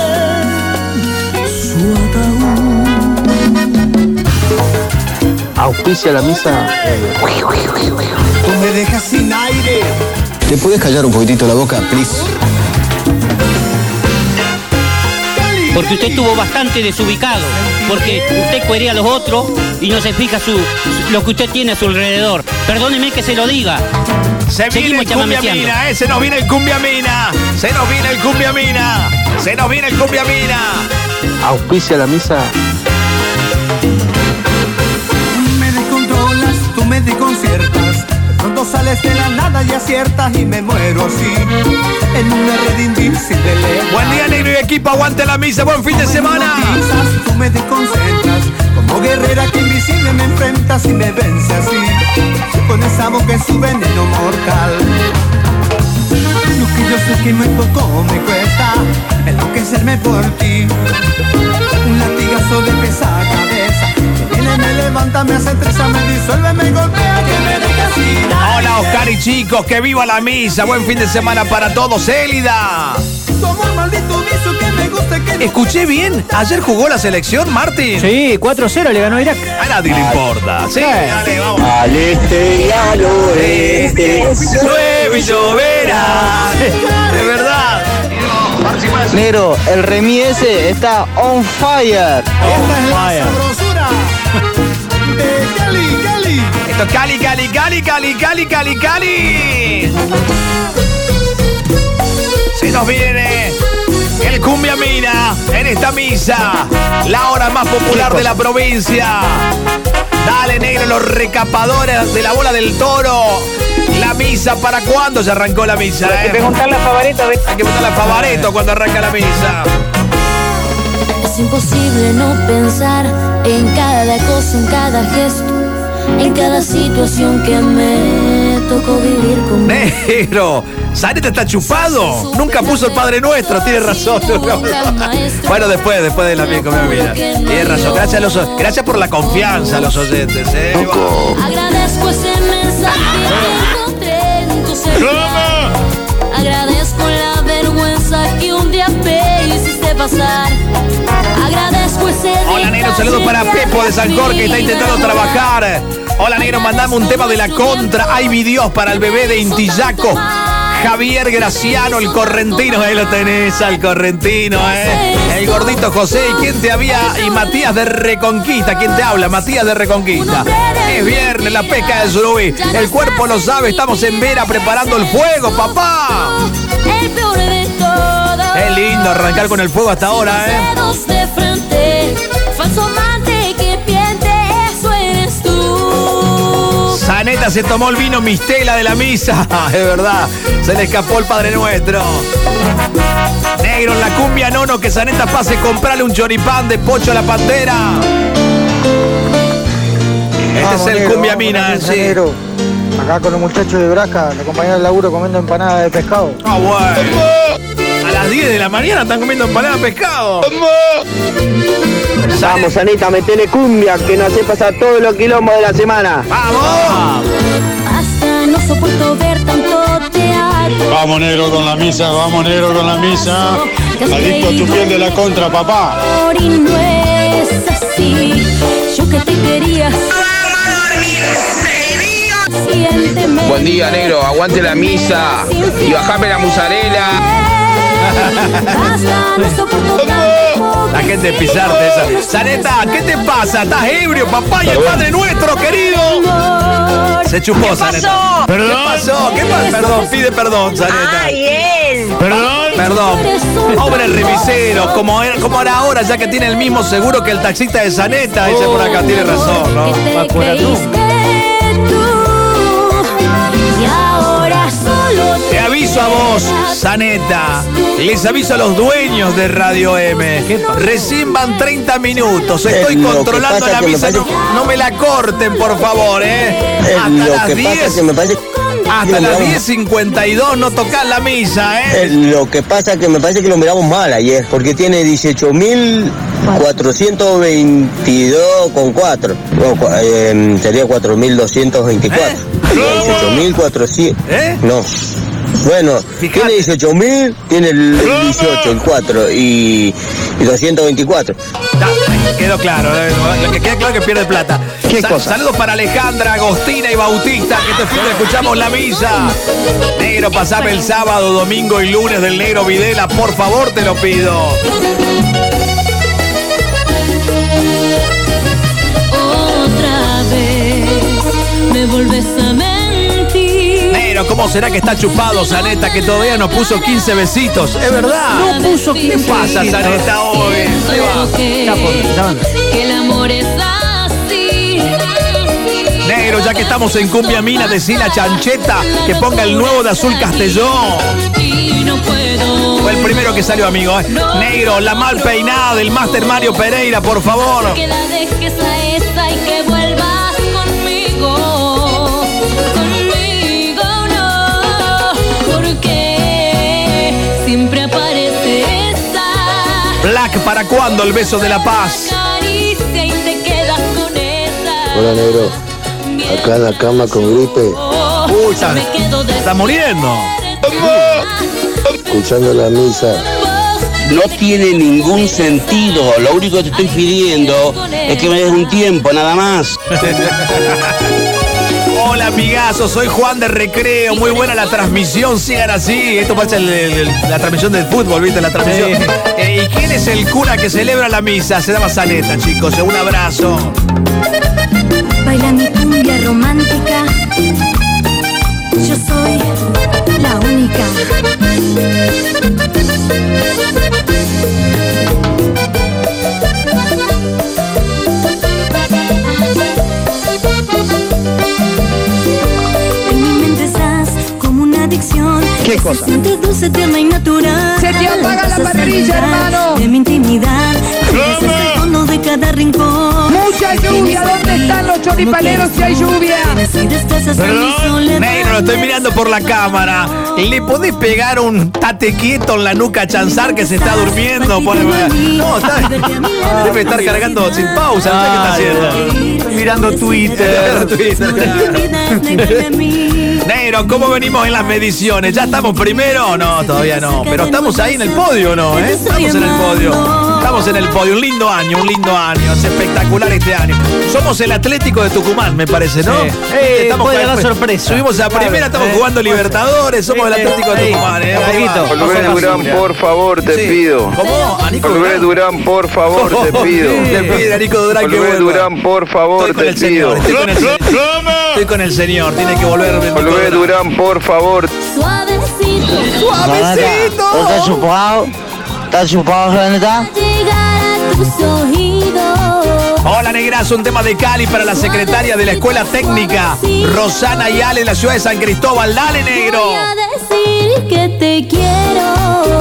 Speaker 2: Auspicia la misa.
Speaker 7: Tú me dejas sin aire.
Speaker 15: ¿Te puedes callar un poquitito la boca, please?
Speaker 8: Porque usted estuvo bastante desubicado. Porque usted cuería a los otros y no se fija su, su- lo que usted tiene a su alrededor. Perdóneme que se lo diga.
Speaker 1: Se viene
Speaker 8: Seguimos
Speaker 1: el cumbia
Speaker 8: chamameceando.
Speaker 1: mina, eh, se nos viene el cumbia mina. Se nos viene el cumbia mina. Se nos viene el cumbia mina.
Speaker 2: Auspicia la misa.
Speaker 7: Me descontrolas, tú me desconciertas. De pronto sales de la nada y aciertas y me muero así. En una red invisible.
Speaker 1: Buen día, negro y equipo, aguante la misa, buen fin de semana.
Speaker 7: Tú me desconcentras. Como guerrera que invisible me enfrentas y me vence así. Con esa boca en su veneno mortal. Lo que yo sé que muy poco me cuesta enloquecerme por ti. Un latigazo de pesada cabeza que viene, me levanta, me hace treza, me disuelve, me golpea, que me deja sin aire.
Speaker 1: Hola, Oscar y chicos, que viva la misa, buen fin de semana para todos, Élida.
Speaker 7: Como un maldito vicio que me gusta que no...
Speaker 1: ¿Escuché bien? ¿Ayer jugó la selección, Martín?
Speaker 11: Sí, cuatro cero le ganó Irak.
Speaker 1: A nadie le importa. Sí, dale, vamos.
Speaker 15: Al este y al oeste.
Speaker 1: Llueve y lloverá. De verdad.
Speaker 15: Negro, el Remi ese está on fire.
Speaker 7: Esta es la sabrosura de Cali, Cali.
Speaker 1: Esto es Cali, Cali, Cali, Cali, Cali, Cali, Cali. Se nos viene el cumbia mina en esta misa, la hora más popular de la provincia. Dale, negro, los recapadores de la bola del toro. La misa, ¿para cuándo se arrancó la misa?
Speaker 19: Hay que
Speaker 1: eh?
Speaker 19: preguntarle a Favareto.
Speaker 1: Hay que preguntarle a Favareto cuando arranca la misa.
Speaker 22: Es imposible no pensar en cada cosa, en cada gesto, en cada situación que me tocó vivir con vos.
Speaker 1: Negro, Zaneta está chupado. Nunca puso el Padre Nuestro, tiene razón. Bueno, después, después de la mía comida, mira. Tiene razón. Gracias, a los, gracias por la confianza a los oyentes, ¿eh?
Speaker 22: Agradezco ese mensaje que encontré en tu celular. Agradezco la vergüenza que un día me hiciste pasar. Agradezco ese
Speaker 1: Hola, negro, saludos para Pepo de San Jorge que está intentando trabajar. Hola, negro, mandame un tema de la contra. Hay videos para el bebé de Intillaco. Javier Graciano, el correntino. Ahí lo tenés, al correntino, ¿eh? El gordito José. ¿Y quién te había? Y Matías de Reconquista. ¿Quién te habla? Matías de Reconquista. Es viernes, la pesca de Surubí. El cuerpo lo sabe, estamos en Vera preparando el fuego, papá.
Speaker 22: el peor de todo.
Speaker 1: Es lindo arrancar con el fuego hasta ahora, ¿eh?
Speaker 22: Dedos de frente, falso amante que piente, eso eres tú.
Speaker 1: Zaneta se tomó el vino Mistela de la misa. Es verdad, se le escapó el Padre Nuestro. Negro, en la cumbia nono que Zaneta pase comprarle un choripán de Pocho a la Pantera. Este
Speaker 5: Vamos,
Speaker 1: es el
Speaker 5: negro,
Speaker 1: cumbia
Speaker 5: vamos,
Speaker 1: mina,
Speaker 5: con la
Speaker 1: sí.
Speaker 5: negro. Acá con los muchachos de Braca, la compañía del laburo comiendo empanada de pescado.
Speaker 1: Ah, bueno. A las diez de la mañana están comiendo empanada de pescado.
Speaker 19: Vamos, Anita, metele cumbia, que nos hace pasar todos los quilombos de la semana.
Speaker 1: ¡Vamos!
Speaker 22: Hasta no soporto ver tanto teatro.
Speaker 5: Vamos negro con la misa, vamos negro con la misa. Adicto a tu piel de la contra, papá.
Speaker 22: Y no es así, yo que te quería.
Speaker 16: Buen día, negro. Aguante la misa y bajame la musarela.
Speaker 1: La gente de Pisarte esa. Zaneta, ¿qué te pasa? ¿Estás ebrio, papá? Y el Padre Nuestro, querido. Se chupó,
Speaker 12: ¿Qué
Speaker 1: Zaneta.
Speaker 12: pasó?
Speaker 1: ¿Perdón? ¿Qué pasó? ¿Qué pasó? Perdón, pide perdón, Zaneta.
Speaker 12: ¡Ay, él!
Speaker 1: ¿Perdón? Perdón. Hombre remisero, como era, como era ahora, ya que tiene el mismo seguro que el taxista de Zaneta. Dice por acá, tiene razón, ¿no? Te aviso a vos, Zaneta. Les aviso a los dueños de Radio M. Recién van treinta minutos. Estoy
Speaker 6: Eh, lo que
Speaker 1: controlando
Speaker 6: pasa
Speaker 1: la
Speaker 6: que me
Speaker 1: misa.
Speaker 6: parece-
Speaker 1: No, no me la corten, por favor, ¿eh?
Speaker 6: Eh,
Speaker 1: Hasta
Speaker 6: lo
Speaker 1: las
Speaker 6: que pasa
Speaker 1: diez.
Speaker 6: que me parece
Speaker 1: Hasta
Speaker 6: lo
Speaker 1: las
Speaker 6: miramos-
Speaker 1: diez cincuenta y dos no tocás la misa, ¿eh?
Speaker 6: Eh, lo que pasa que me parece que lo miramos mal ayer, porque tiene dieciocho mil cuatrocientos veintidós con cuatro. No, cua- eh, sería cuatro mil doscientos veinticuatro. dieciocho mil cuatrocientos.
Speaker 1: ¿Eh?
Speaker 6: No. Bueno, tiene dieciocho mil, tiene el dieciocho, el cuatro y, y doscientos veinticuatro.
Speaker 1: Da, quedó claro, eh, lo que queda claro es que pierde plata. Sa- Saludos para Alejandra, Agostina y Bautista, que este fin de escuchamos la misa. Negro, pasame el sábado, domingo y lunes del Negro Videla, por favor, te lo pido.
Speaker 22: Otra vez me volves a mentir.
Speaker 1: Negro, ¿cómo será que está chupado, Zaneta, que todavía nos puso quince besitos? Es verdad.
Speaker 22: No puso
Speaker 1: ¿Qué pasa, Zaneta, hoy? Ahí va.
Speaker 22: Que el amor es así.
Speaker 1: Negro, ya que estamos en Cumbia Mina, decí la chancheta que ponga el nuevo de Azul Castellón.
Speaker 22: Y no puedo.
Speaker 1: Fue el primero que salió, amigo. ¿eh? Negro, la mal peinada del Máster Mario Pereira, por favor.
Speaker 22: Que la dejes a esa y que vuelvas conmigo. Conmigo no. Porque siempre aparece esa
Speaker 1: Black, ¿para cuándo el beso de la paz?
Speaker 22: caricia y te quedas con esa.
Speaker 6: Hola, negro. Acá en la cama con gripe,
Speaker 1: Uy, está, está muriendo.
Speaker 6: escuchando la misa.
Speaker 18: No tiene ningún sentido. Lo único que te estoy pidiendo es que me des un tiempo, nada más.
Speaker 1: Hola, amigazo, soy Juan de Recreo. Muy buena la transmisión, sigan así. Esto pasa el- el- la transmisión del fútbol, ¿viste? La transmisión. Eh, ¿Y quién es el cura que celebra la misa? Se llama Zaneta, chicos. Un abrazo.
Speaker 22: Baila mi cumbia romántica. Yo soy la única. En mi mente estás como una adicción.
Speaker 11: ¿Qué
Speaker 22: que
Speaker 11: cosa?
Speaker 22: Se siente dulce, tierna y natural.
Speaker 11: Se te apaga la parrilla, hermano.
Speaker 22: De mi intimidad. Eres el fondo de cada rincón.
Speaker 11: Mucha lluvia, ¿dónde están los choripaneros si hay lluvia?
Speaker 1: Perdón, negro, lo estoy mirando por la cámara. ¿Le podés pegar un tate quieto en la nuca a Chanzar que se está durmiendo? Por- No, está, debe estar cargando sin pausa. No sé qué está haciendo.
Speaker 11: Estoy mirando Twitter.
Speaker 1: Negro, ¿cómo venimos en las mediciones? ¿Ya estamos primero? No, todavía no. Pero estamos ahí en el podio, ¿no? ¿Eh? Estamos en el podio. Estamos en el podio. Un lindo año, un lindo año. Es espectacular este año. Somos el Atlético de Tucumán, me parece, ¿no?
Speaker 11: Sí.
Speaker 1: Eh,
Speaker 11: Eh, puede dar sorpresa.
Speaker 1: Subimos a primera, estamos
Speaker 11: Eh,
Speaker 1: jugando Libertadores. Somos el Atlético de
Speaker 11: eh,
Speaker 1: Tucumán, ¿eh?
Speaker 11: un
Speaker 1: Ahí va.
Speaker 11: poquito.
Speaker 13: Volver Durán, por favor, te
Speaker 1: Sí.
Speaker 13: pido.
Speaker 1: ¿Cómo? ¿A Nico
Speaker 13: Volver Durán, por favor, te pido.
Speaker 1: Le pide a Nico Durán que
Speaker 13: Volver
Speaker 1: vuelva.
Speaker 13: Durán, por favor,
Speaker 1: Estoy con
Speaker 13: te
Speaker 1: el señor.
Speaker 13: pido.
Speaker 1: Estoy con el señor. Estoy con el señor. Tiene que volver. Nico
Speaker 13: Volver Durán, por favor.
Speaker 22: Suavecito.
Speaker 1: Suavecito.
Speaker 15: ¿Estás chupado? ¿Estás chupado, Zaneta?
Speaker 22: Llegar a tus oídos.
Speaker 1: Hola, negrazo, un tema de Cali para la secretaria de la Escuela Técnica, Rosana y Ale, en la ciudad de San Cristóbal. Dale, negro.
Speaker 22: Voy a decir que te quiero.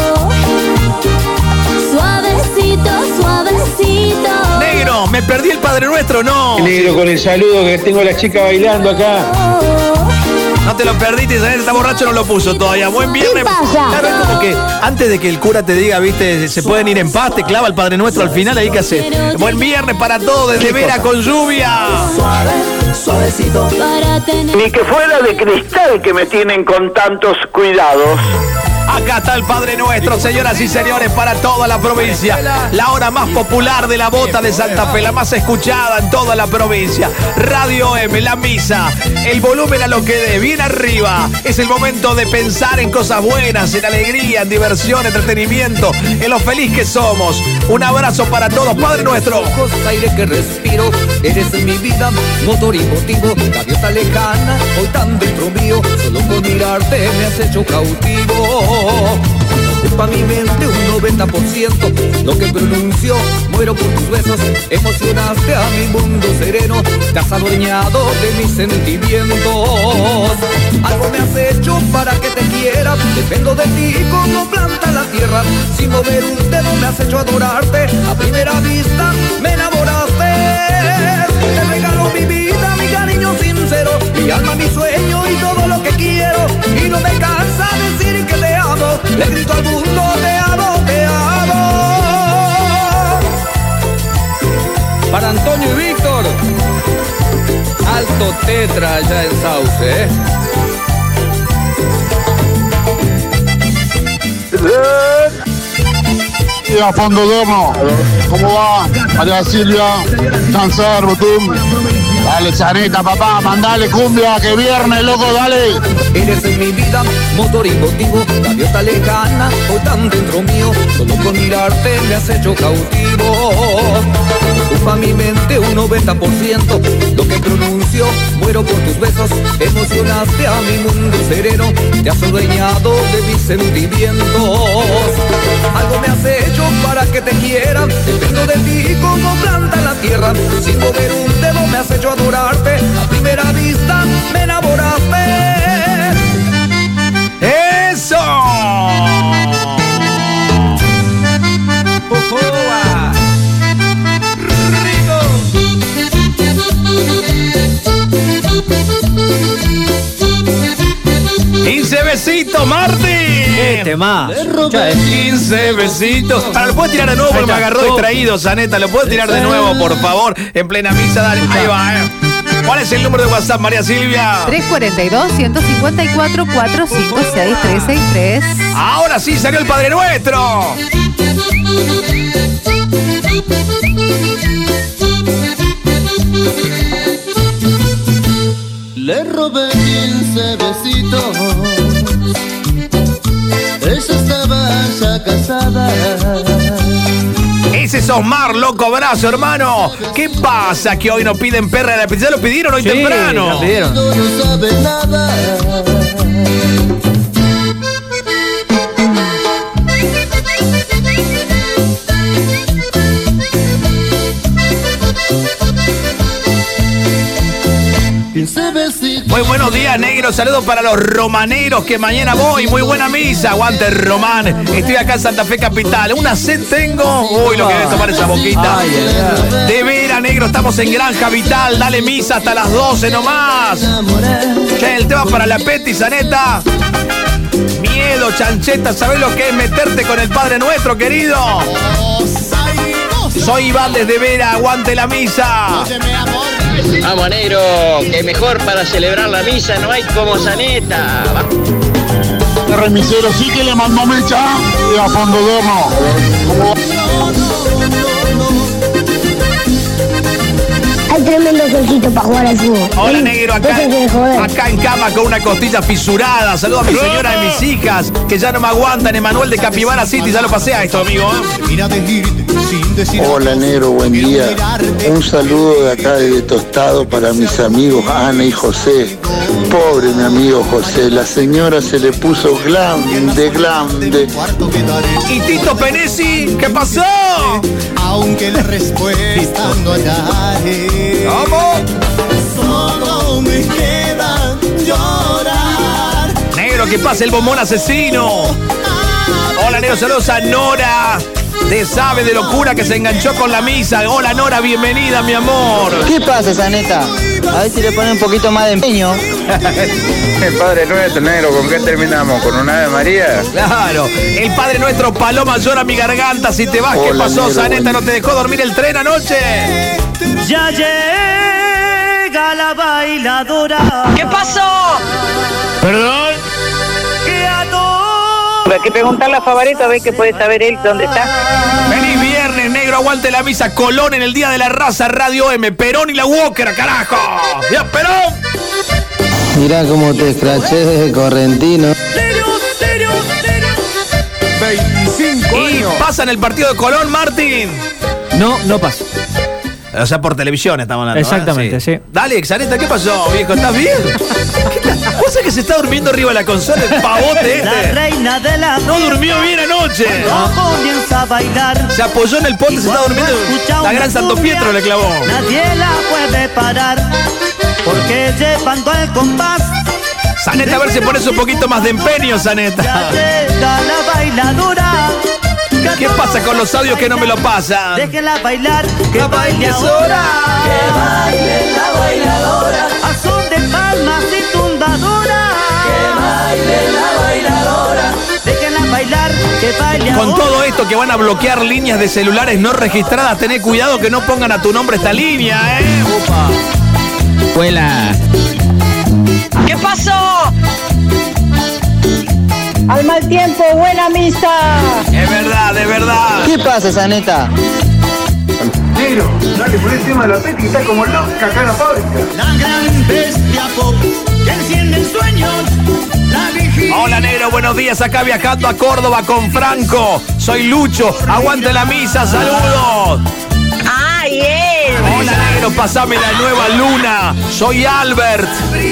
Speaker 22: Suavecito, suavecito.
Speaker 1: Negro, me perdí el Padre Nuestro, no.
Speaker 5: Negro, con el saludo que tengo a la chica bailando acá.
Speaker 1: No te lo perdiste, Isabel, está borracho, no lo puso todavía. Buen viernes. Claro, es como que antes de que el cura te diga, viste, se pueden ir en paz, te clava el Padre Nuestro al final, ahí que hace. Buen viernes para todos, desde Vera con lluvia.
Speaker 22: Suavecito. Para tener.
Speaker 23: Ni que fuera de cristal que me tienen con tantos cuidados.
Speaker 1: Acá está el Padre Nuestro, señoras y señores, para toda la provincia. La hora más popular de la bota de Santa Fe, la más escuchada en toda la provincia. Radio M, la misa, el volumen a lo que dé, bien arriba. Es el momento de pensar en cosas buenas, en alegría, en diversión, entretenimiento, en lo feliz que somos. Un abrazo para todos, Padre Nuestro.
Speaker 14: Aire que respiro, eres en mi vida, motor y motivo, gaviota lejana, hoy tan dentro mío, solo con mirarte me has hecho cautivo. Ocupa mi mente un noventa por ciento, lo que pronuncio, muero por tus besos, emocionaste a mi mundo sereno, te has adueñado de mis sentimientos. Algo me has hecho para que te quiera, dependo de ti como planta en la tierra, sin mover un dedo me has hecho adorarte, a primera vista me enamoraste. Te regalo mi vida, mi cariño sincero, mi alma, mi sueño y todo lo que quiero, y no me cansa decir que te amo, le grito al mundo, te amo, te amo. Para Antonio y Víctor, Alto Tetra allá en Sauce, ¿eh?
Speaker 5: Y a fondo de horno, ¿cómo va? María Silvia, Cáncer, Botum. Dale, Saneta, papá, mandale cumbia, que viernes, loco, dale.
Speaker 14: Eres en mi vida, motor y motivo, gaviota lejana, hoy tan dentro mío, solo con mirarte me has hecho cautivo. Ocupa mi mente un noventa por ciento, lo que pronuncio, muero por tus besos, emocionaste a mi mundo sereno, te has adueñado de mis sentimientos. Algo me has hecho para que te quiera, dependo de ti como planta en la tierra, sin mover un dedo me has hecho adorarte, a primera vista me enamoraste.
Speaker 1: ¡Eso!
Speaker 14: ¡Pocoa! ¡Rico!
Speaker 1: quince besitos, Martín.
Speaker 8: Este más.
Speaker 1: quince besitos. Para, lo puedes tirar de nuevo porque me agarró distraído, Saneta. Lo puedes tirar de nuevo, por favor. En plena misa, dale. Ahí va, eh. ¿Cuál es el número de WhatsApp, María Silvia?
Speaker 4: tres cuatro dos, uno cinco cuatro, cuatro cinco seis, tres seis tres.
Speaker 1: Ahora sí salió el Padre Nuestro.
Speaker 10: Le robé quince besitos, ella estaba ya casada.
Speaker 1: Ese es Osmar, loco, abrazo, hermano. ¿Qué pasa que hoy nos piden perra de la pizza? ¿Lo pidieron hoy
Speaker 8: Sí,
Speaker 1: temprano?
Speaker 8: lo pidieron.
Speaker 10: No, no sabe nada.
Speaker 1: Muy buenos días, negro. Saludos para los romaneros que mañana voy. Muy buena misa. Aguante, Román. Estoy acá en Santa Fe Capital. Una sed tengo. Uy, lo que debe tomar esa boquita.
Speaker 8: Ay, ay, ay.
Speaker 1: De veras, negro. Estamos en Granja Vital. Dale misa hasta las doce nomás. Che, el tema para la Peti, Saneta. Miedo, chancheta. ¿Sabés lo que es meterte con el Padre Nuestro, querido? Soy Iván desde Vera. Aguante la misa.
Speaker 18: Vamos, negro, que mejor para celebrar la misa no hay como Saneta.
Speaker 5: El remisero sí que le mandó mecha y a fondo de horno.
Speaker 9: Hay tremendo solcito para jugar al fútbol.
Speaker 1: Hola, negro, acá, acá en cama con una costilla fisurada. Saludo a mi señora y mis hijas que ya no me aguantan. Emanuel de Capibara City, ya lo pasé a esto, amigo.
Speaker 2: Hola, negro, buen día. Un saludo de acá de Tostado para mis amigos Ana y José. Pobre mi amigo José, la señora se le puso glande, glande.
Speaker 1: ¿Y Tito Penesi? ¿Qué pasó?
Speaker 7: Aunque la respuesta no hallaré.
Speaker 1: ¿Cómo?
Speaker 7: Solo me queda llorar.
Speaker 1: Negro, ¿qué pasa? El bombón asesino. Hola, negro, saludos a Nora de Sabe de Locura que se enganchó con la misa. Hola, Nora, bienvenida, mi amor.
Speaker 15: ¿Qué pasa, Saneta? A ver si le pone un poquito más de empeño.
Speaker 13: El Padre Nuestro, negro, ¿con qué terminamos? ¿Con una Ave María?
Speaker 1: Claro, el Padre Nuestro, Paloma llora mi garganta. Si te vas, ¿qué
Speaker 2: Hola,
Speaker 1: pasó,
Speaker 2: negro,
Speaker 1: Saneta?
Speaker 2: buen-
Speaker 1: ¿No te dejó dormir el tren anoche?
Speaker 14: Ya llega la bailadora.
Speaker 12: ¿Qué pasó?
Speaker 1: Perdón.
Speaker 14: Que a todos
Speaker 3: que preguntarle a Favareto a ver qué puede saber él dónde está.
Speaker 1: Feliz viernes, negro, aguante la misa. Colón en el Día de la Raza, Radio M. Perón y la Walker, carajo. ¡Ya, Perón!
Speaker 17: Mirá cómo te escraché desde Correntino.
Speaker 1: veinticinco años. ¿Y pasa en el partido de Colón, Martín?
Speaker 23: No, no pasa.
Speaker 1: O sea, por televisión estamos hablando.
Speaker 23: Exactamente,
Speaker 1: ¿eh? Sí.
Speaker 23: sí.
Speaker 1: Dale, Xaneta, ¿qué pasó, viejo? ¿Estás bien? ¿Qué tal? ¿Vos sabés que se está durmiendo arriba de la consola el pavote este?
Speaker 14: La reina de la
Speaker 1: no durmió bien anoche.
Speaker 14: No comienza a bailar.
Speaker 1: Se apoyó en el poste, se está durmiendo. La gran Santo Pietro le clavó.
Speaker 14: Nadie la puede parar, porque llevando el compás.
Speaker 1: Saneta, a ver si pones un poquito más de empeño, Saneta.
Speaker 14: Ya llega la bailadora.
Speaker 1: ¿Qué pasa con los audios que no me lo pasan?
Speaker 14: Déjela bailar, que
Speaker 1: la
Speaker 14: baile ahora. Que baile la bailadora. A son de palmas y tumbadora. Que baile la bailadora. Déjela bailar, que baile
Speaker 1: Con
Speaker 14: ahora.
Speaker 1: todo esto que van a bloquear líneas de celulares no registradas, tené cuidado que no pongan a tu nombre esta línea, ¿eh? Opa.
Speaker 23: Huela.
Speaker 12: ¿Qué pasó? Al mal tiempo, buena misa.
Speaker 1: Es verdad, es verdad.
Speaker 17: ¿Qué pasa, Saneta?
Speaker 5: Negro, dale por el tema de la Peti, está como loca acá en la fábrica.
Speaker 14: La gran bestia pop que enciende sueños. La vigilia.
Speaker 1: Hola, negro, buenos días. Acá viajando a Córdoba con Franco. Soy Lucho. Aguante la misa, saludos.
Speaker 12: ¡Ay, él!
Speaker 1: Hola, negro, pasame la nueva luna. Soy Albert.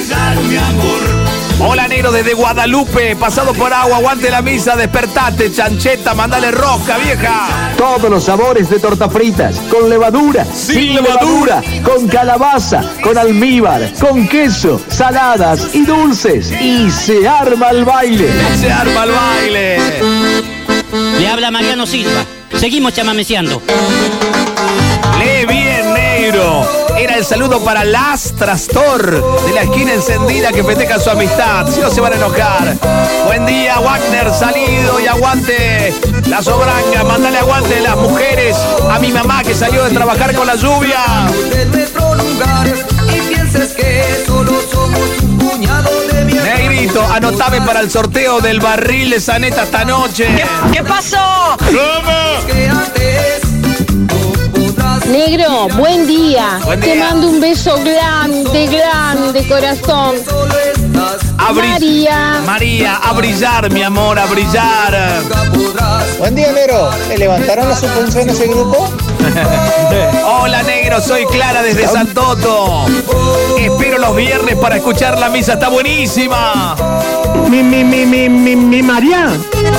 Speaker 1: Hola, negro, desde Guadalupe, pasado por agua, aguante la misa, despertate, chancheta, mandale rosca, vieja.
Speaker 24: Todos los sabores de torta fritas, con levadura, sin, sin levadura, levadura, con calabaza, con almíbar, con queso, saladas y dulces. Y se arma el baile.
Speaker 1: Se arma el baile.
Speaker 8: Le habla Mariano Silva. Seguimos chamameceando.
Speaker 1: Lee bien, negro. Era el saludo para Las Trastor de la esquina encendida que festeja su amistad. Si no se van a enojar. Buen día, Wagner, salido y aguante la sobranga. Mándale aguante las mujeres a mi mamá que salió de trabajar con la lluvia. Negrito, anotame para el sorteo del barril de Saneta esta noche.
Speaker 12: ¿Qué, qué pasó?
Speaker 1: ¿Cómo?
Speaker 9: Negro, buen día.
Speaker 1: Buen día.
Speaker 9: Te mando un beso grande, grande, corazón.
Speaker 1: A bri-
Speaker 9: María.
Speaker 1: María, a brillar, mi amor, a brillar.
Speaker 17: Buen día, negro. ¿Le levantaron la suspensión a ese grupo?
Speaker 1: Hola, negro, soy Clara desde Santoto. Espero los viernes para escuchar la misa, está buenísima.
Speaker 11: Mi, mi, mi, mi, mi, mi María.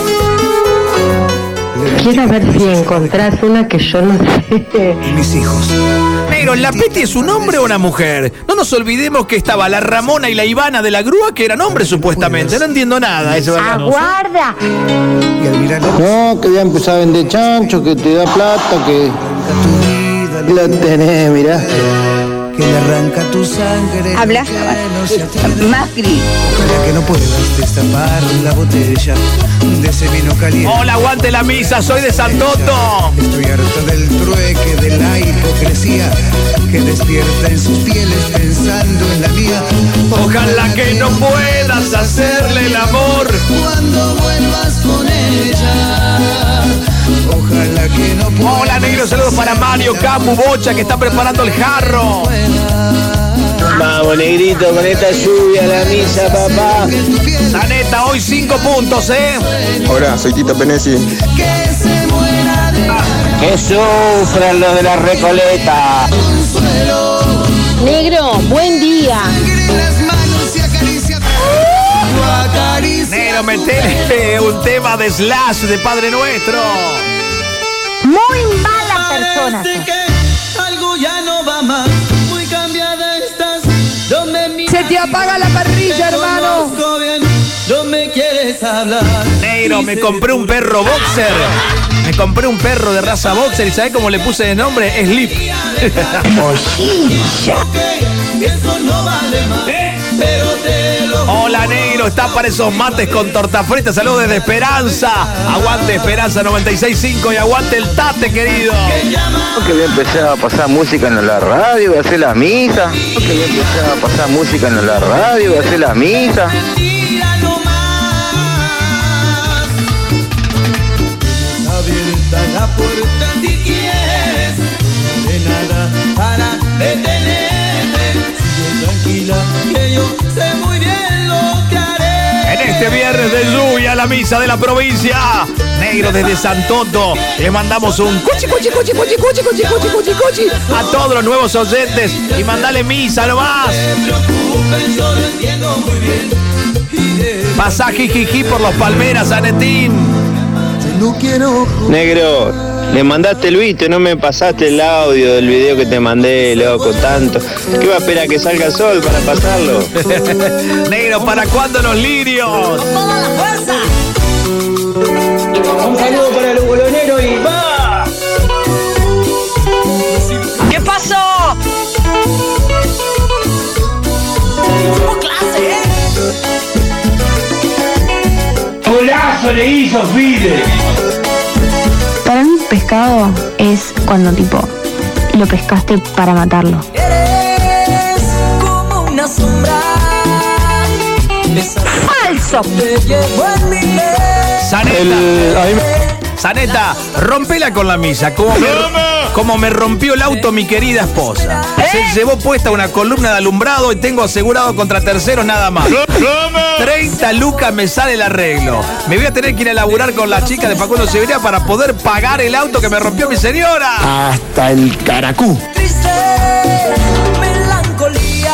Speaker 25: Quiero ver si encontrás una que yo no sé.
Speaker 5: Mis hijos.
Speaker 1: Negro, ¿la Peti es un hombre o una mujer? No nos olvidemos que estaba la Ramona y la Ivana de la grúa, que eran hombres supuestamente. No entiendo nada. Eso
Speaker 9: Aguarda.
Speaker 17: No, que ya empezó a vender chancho, que te da plata, que la tenés, mirá.
Speaker 7: Que le arranca tu sangre.
Speaker 12: Habla. Macri.
Speaker 7: Ojalá que no puedas destapar la botella de ese vino caliente.
Speaker 1: Hola, aguante la misa, soy de Santoto.
Speaker 7: Estoy harto del trueque, de la hipocresía que despierta en sus pieles pensando en la mía.
Speaker 1: Ojalá que no puedas hacerle el amor
Speaker 7: cuando vuelvas con ella. Ojalá que no puedas.
Speaker 1: Hola, negro, saludos para Mario Camu Bocha que está preparando el jarro.
Speaker 17: Vamos, negrito, con esta lluvia a la misa, papá.
Speaker 1: Saneta, hoy cinco puntos, ¿eh?
Speaker 13: Hola, soy Tito Penesi.
Speaker 17: Que sufran los de la Recoleta.
Speaker 9: Negro, buen día.
Speaker 1: Negro, metele un tema de Slash de Padre Nuestro.
Speaker 9: Muy mala persona.
Speaker 14: Algo ya no va más, muy cambiada estás.
Speaker 11: Se te apaga la parrilla, hermano.
Speaker 14: No me quieres hablar.
Speaker 1: Negro, me compré un perro boxer. Me compré un perro de raza boxer y ¿sabés cómo le puse de nombre? Sleep.
Speaker 14: Eso no vale más, pero te lo
Speaker 1: Hola, negro, está para esos mates con torta frita. Saludos desde Esperanza. Aguante Esperanza noventa y seis punto cinco y aguante el Tate, querido.
Speaker 15: Que voy a empezar a pasar música en la radio, voy a hacer la misa. Que voy a empezar a pasar música en la radio, voy a hacer la misa.
Speaker 1: viernes de lluvia, la misa de la provincia. Negro desde Santoto. Le mandamos un cuchi, cuchi, cuchi, cuchi, cuchi, cuchi, cuchi, cuchi, cuchi a todos los nuevos oyentes y mandale misa nomás. Pasá jijiji por los Palmeras, Sanetín.
Speaker 2: Negro, le mandaste el video, no me pasaste el audio del video que te mandé, loco, tanto. ¿Qué va a esperar que salga el sol para pasarlo?
Speaker 1: Negro, ¿para cuándo los lirios?
Speaker 16: Un saludo para los boloneros y ¡va!
Speaker 12: ¿Qué pasó? Hubo clase, ¿eh?
Speaker 16: ¡Golazo le hizo Fide!
Speaker 9: Para mí pescado es cuando tipo lo pescaste para matarlo.
Speaker 22: Eres como una sombra.
Speaker 12: ¡Falso!
Speaker 1: Saneta, Saneta, rompela con la misa. Como me, como me rompió el auto mi querida esposa. Se llevó puesta una columna de alumbrado y tengo asegurado contra terceros nada más. treinta lucas me sale el arreglo. Me voy a tener que ir a laburar con la chica de Facundo Severía para poder pagar el auto que me rompió mi señora.
Speaker 24: Hasta el caracú.
Speaker 22: Triste melancolía.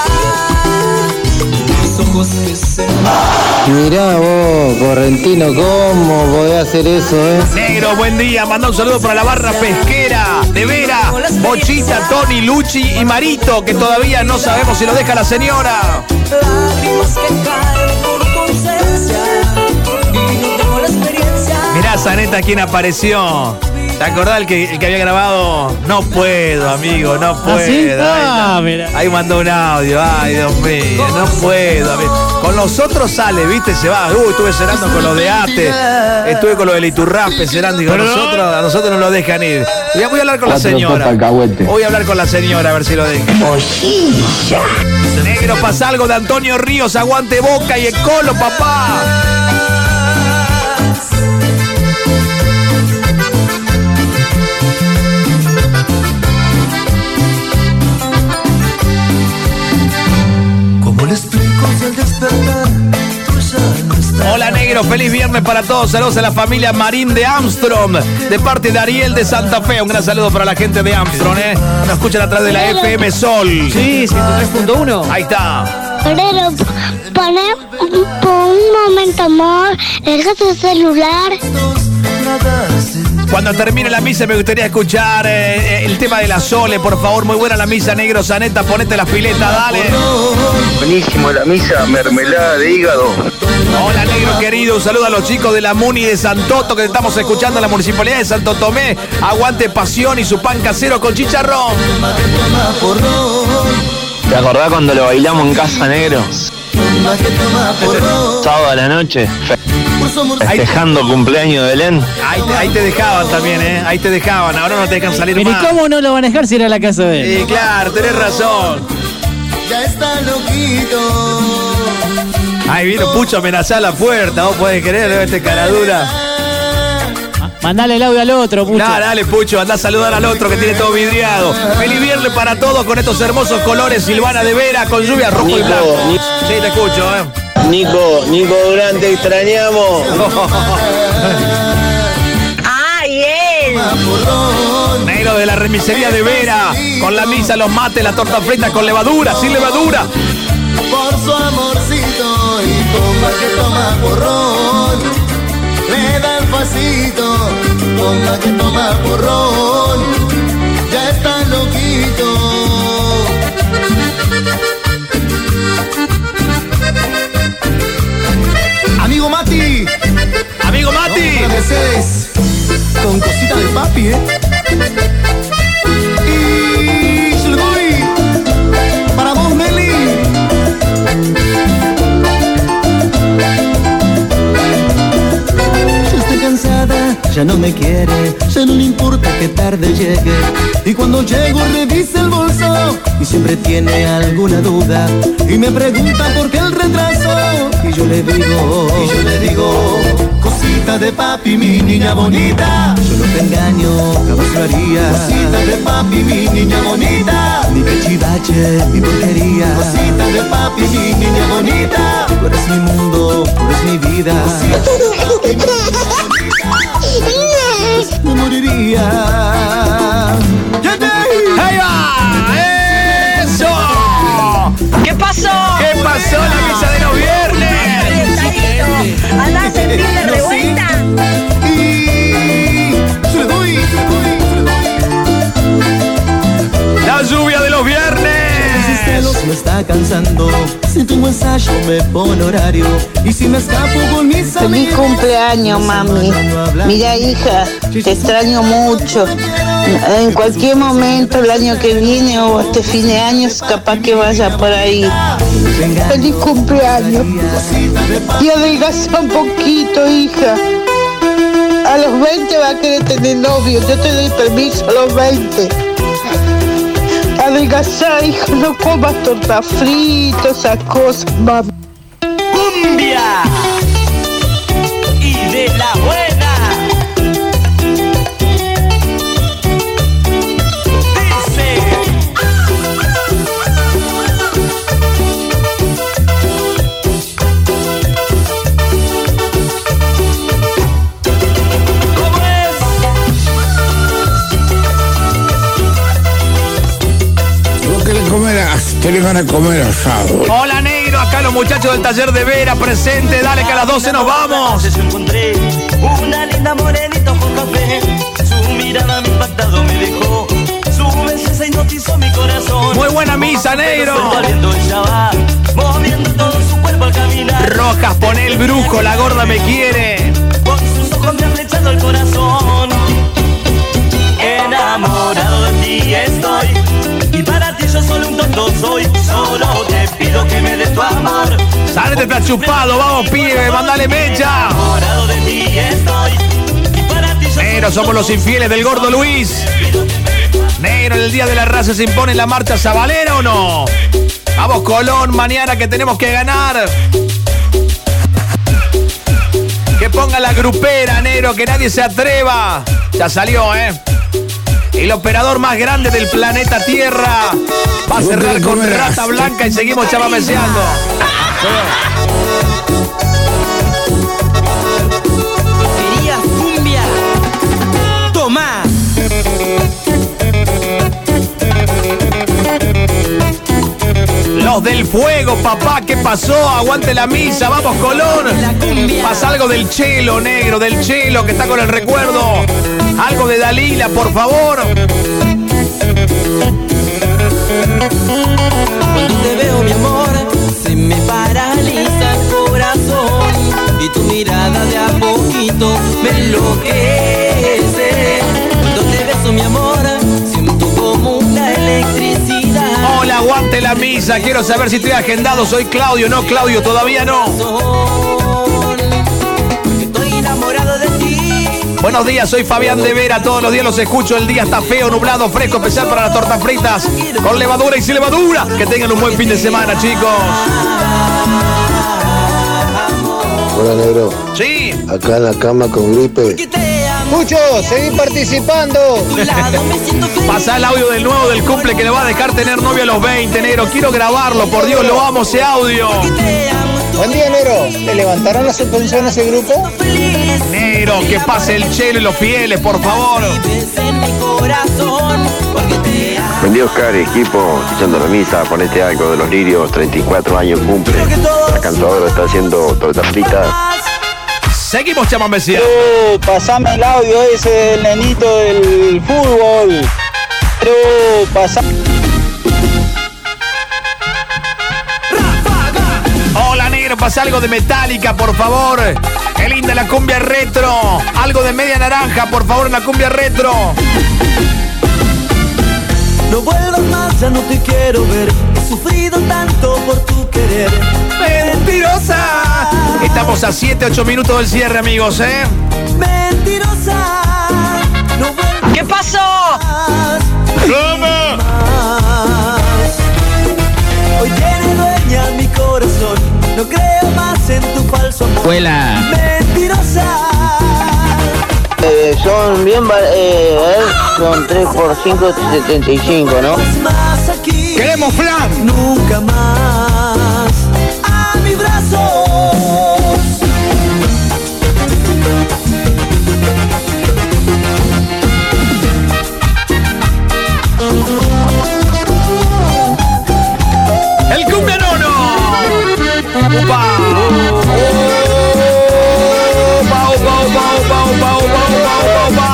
Speaker 22: Mis ojos que se
Speaker 17: Mirá vos, Correntino, ¿cómo podés hacer eso, eh?
Speaker 1: Negro, buen día. Manda un saludo para la barra pesquera de Vera, Bochita, Tony, Luchi y Marito, que todavía no sabemos si lo deja la señora.
Speaker 22: lágrimas que caen por tu ausencia y no tengo la experiencia.
Speaker 1: Mirá, Saneta, quién apareció. ¿Te acordás el que, el que había grabado? No puedo, amigo, no puedo.
Speaker 8: ¿Ah, sí? Ah,
Speaker 1: Ay,
Speaker 8: mira.
Speaker 1: ahí mandó un audio, ay, Dios mío, no puedo, amigo. Con los otros sale, ¿viste? Se va. Uy, estuve cenando con los de Ate, estuve con los del Iturraspe cenando y con nosotros, a nosotros no nos dejan ir. Voy a, voy a hablar con la señora. Voy a hablar con la señora a ver si lo dejan. Negro, pasa algo de Antonio Ríos, aguante Boca y el Colo, papá. Hola, Negro, feliz viernes para todos. Saludos a la familia Marín de Armstrong, de parte de Ariel de Santa Fe. Un gran saludo para la gente de Armstrong, ¿eh? Nos escuchan a través de la F M Sol.
Speaker 8: Sí, ciento tres punto uno.
Speaker 1: Ahí está.
Speaker 19: Pero poné por un momento más, deja tu celular.
Speaker 1: Cuando termine la misa me gustaría escuchar eh, el tema de la Sole, por favor. Muy buena la misa, Negro. Saneta, ponete las piletas, dale.
Speaker 15: Buenísimo la misa, mermelada de hígado.
Speaker 1: Hola, Negro querido. Un saludo a los chicos de la Muni de Santoto que estamos escuchando en la Municipalidad de Santo Tomé. Aguante Pasión y su pan casero con chicharrón.
Speaker 2: ¿Te acordás cuando lo bailamos en casa, Negro? Sábado a la noche, festejando cumpleaños de Belén.
Speaker 1: Ahí te, ahí te dejaban también, ¿eh? Ahí te dejaban. Ahora no te dejan salir
Speaker 8: Pero ¿y
Speaker 1: más.
Speaker 8: cómo no lo van a dejar si era la casa de él?
Speaker 1: Sí, claro, tenés razón.
Speaker 10: Ya está loquito.
Speaker 1: Ahí vino Pucho a amenazar la puerta. Vos podés creer, este caradura.
Speaker 8: Mandale el audio al otro, Pucho.
Speaker 1: Dale, dale, Pucho, andá a saludar al otro que tiene todo vidriado. Feliz viernes para todos con estos hermosos colores Silvana de Vera con lluvia rojo
Speaker 2: Nico,
Speaker 1: y blanco.
Speaker 2: Ni-
Speaker 1: Sí, te escucho, eh.
Speaker 2: Nico, Nico Durán, te extrañamos.
Speaker 12: ¡Ay, él!
Speaker 1: Negro de la remisería de Vera, con la misa, los mates, la torta frita con levadura, sin levadura.
Speaker 10: Por su amorcito y toma que toma porrón. Le da el pasito, toma que toma porrón. Ya está loquito. Amigo Mati.
Speaker 1: Amigo Mati.
Speaker 10: Otra Mercedes, con cosita de papi, ¿eh? Y se lo doy para vos, Meli. Ya está cansada, ya no me quiere, ya no le importa que tarde llegue. Y cuando llego revisa el bolso y siempre tiene alguna duda. Y me pregunta por qué el retraso. Y yo le digo, y yo le digo, cosita Cosita de papi, mi niña bonita.
Speaker 14: Yo no te engaño, jamás lo haría.
Speaker 10: Cosita de papi, mi niña bonita.
Speaker 14: Ni cachivache, ni porquería.
Speaker 10: Cosita de papi, mi niña bonita.
Speaker 14: Tú eres mi mundo, tú eres mi vida.
Speaker 10: Me moriría.
Speaker 1: ¡Ahí va! ¡Eso!
Speaker 12: ¿Qué pasó?
Speaker 1: ¿Qué pasó en la misa de los viernes?
Speaker 12: ¿Andás a sentir la revuelta?
Speaker 10: Y se le doy, se le doy, se le doy.
Speaker 1: La lluvia de los viernes.
Speaker 14: Me está cansando. Si tengo ensayo me pone horario. Y si me escapo con mis
Speaker 4: Feliz
Speaker 14: amigos.
Speaker 4: cumpleaños, mami. Mira, hija, te extraño mucho. En cualquier momento, el año que viene o este fin de año, capaz que vaya por ahí. Feliz cumpleaños. Y adelgaza un poquito, hija. A los veinte va a querer tener novio. Yo te doy permiso a los veinte. Adelgazá, hijo, no comas torta frita, esas cosas, mami.
Speaker 14: ¡Cumbia! Y de la buena. Dice. ¿Cómo es?
Speaker 5: ¿Vos querés comer, querés van a comer asado?
Speaker 1: Hola, negro, acá los muchachos del taller de Vera presente. Dale que a las doce nos vamos.
Speaker 14: Yo encontré una linda morenita con café. Su mirada me impactado me dejó. Su belleza hipnotizó mi corazón.
Speaker 1: Muy buena misa, negro.
Speaker 14: Saliendo ella va, moviendo todo su cuerpo al caminar.
Speaker 1: Rojas, pone el brujo, la gorda me quiere.
Speaker 14: Con sus ojos me han flechado el corazón. Enamorado de ti estoy. Y para ti yo solo un tonto soy. Solo te pido que me des tu amor.
Speaker 1: Sálete, está chupado, vamos, pibe, mandale mecha.
Speaker 14: Enamorado de ti estoy. Y para ti yo
Speaker 1: Negro, somos los infieles del gordo Luis. Negro, en el día de la raza se impone la marcha sabalera o no. Vamos, Colón, mañana que tenemos que ganar. Que ponga la grupera, negro, que nadie se atreva. Ya salió, ¿eh? El operador más grande del planeta Tierra va a cerrar con Rata Blanca y seguimos chamameceando.
Speaker 14: querías cumbia. Toma.
Speaker 1: Los del fuego, papá, ¿qué pasó? Aguante la misa, vamos, Colón. Pasa algo del Chelo, negro, del Chelo, que está con el recuerdo. Algo de Dalila, por favor.
Speaker 14: Cuando te veo, mi amor, se me paraliza el corazón. Y tu mirada de a poquito me enloquece. Cuando te beso, mi amor, siento como una electricidad.
Speaker 1: Hola, aguante la misa. Quiero saber si estoy agendado. Soy Claudio. No, Claudio, todavía no.
Speaker 14: Estoy enamorado de ti.
Speaker 1: Buenos días, soy Fabián de Vera. Todos los días los escucho. El día está feo, nublado, fresco, especial para las tortas fritas. Con levadura y sin levadura. Que tengan un buen fin de semana, chicos.
Speaker 2: Hola, negro.
Speaker 1: Sí.
Speaker 2: Acá en la cama con gripe.
Speaker 17: Mucho, seguí participando.
Speaker 1: Pasa el audio del nuevo del cumple que le va a dejar tener novio a los veinte, negro. Quiero grabarlo, por Dios, lo amo ese audio.
Speaker 17: Buen día, negro. ¿Le levantaron la suspensión a ese grupo?
Speaker 1: Negro, que pase el Chelo y los fieles, por favor.
Speaker 15: Buen día, Oscar, equipo, escuchando la misa, ponete algo de los lirios, treinta y cuatro años cumple. La cantadora está haciendo tortas fritas.
Speaker 1: Seguimos chamameciando.
Speaker 17: Oh, pasame el audio ese del nenito del fútbol. Oh, pasame.
Speaker 1: Hola, negro, pasa algo de Metallica, por favor. Qué linda la cumbia retro. Algo de Media Naranja, por favor, en la cumbia retro.
Speaker 14: No vuelvas más, ya no te quiero ver. He sufrido tanto por tu querer.
Speaker 1: Mentirosa. Estamos a siete, ocho minutos del cierre, amigos, ¿eh?
Speaker 14: Mentirosa. No vuelvas.
Speaker 12: ¿Qué pasó?
Speaker 1: ¿Cómo?
Speaker 14: Hoy tiene dueña mi corazón. No creo más en tu falso amor.
Speaker 8: Escuela.
Speaker 14: Mentirosa.
Speaker 17: son bien, bar- eh, a ver, son tres por cinco, setenta y cinco, ¿no?
Speaker 1: ¡Queremos flan!
Speaker 14: Nunca más a mis brazos.
Speaker 1: ¡El cumbia nono! ¡Upa! ¡Upa, upa, upa, upa, upa, upa, upa, upa!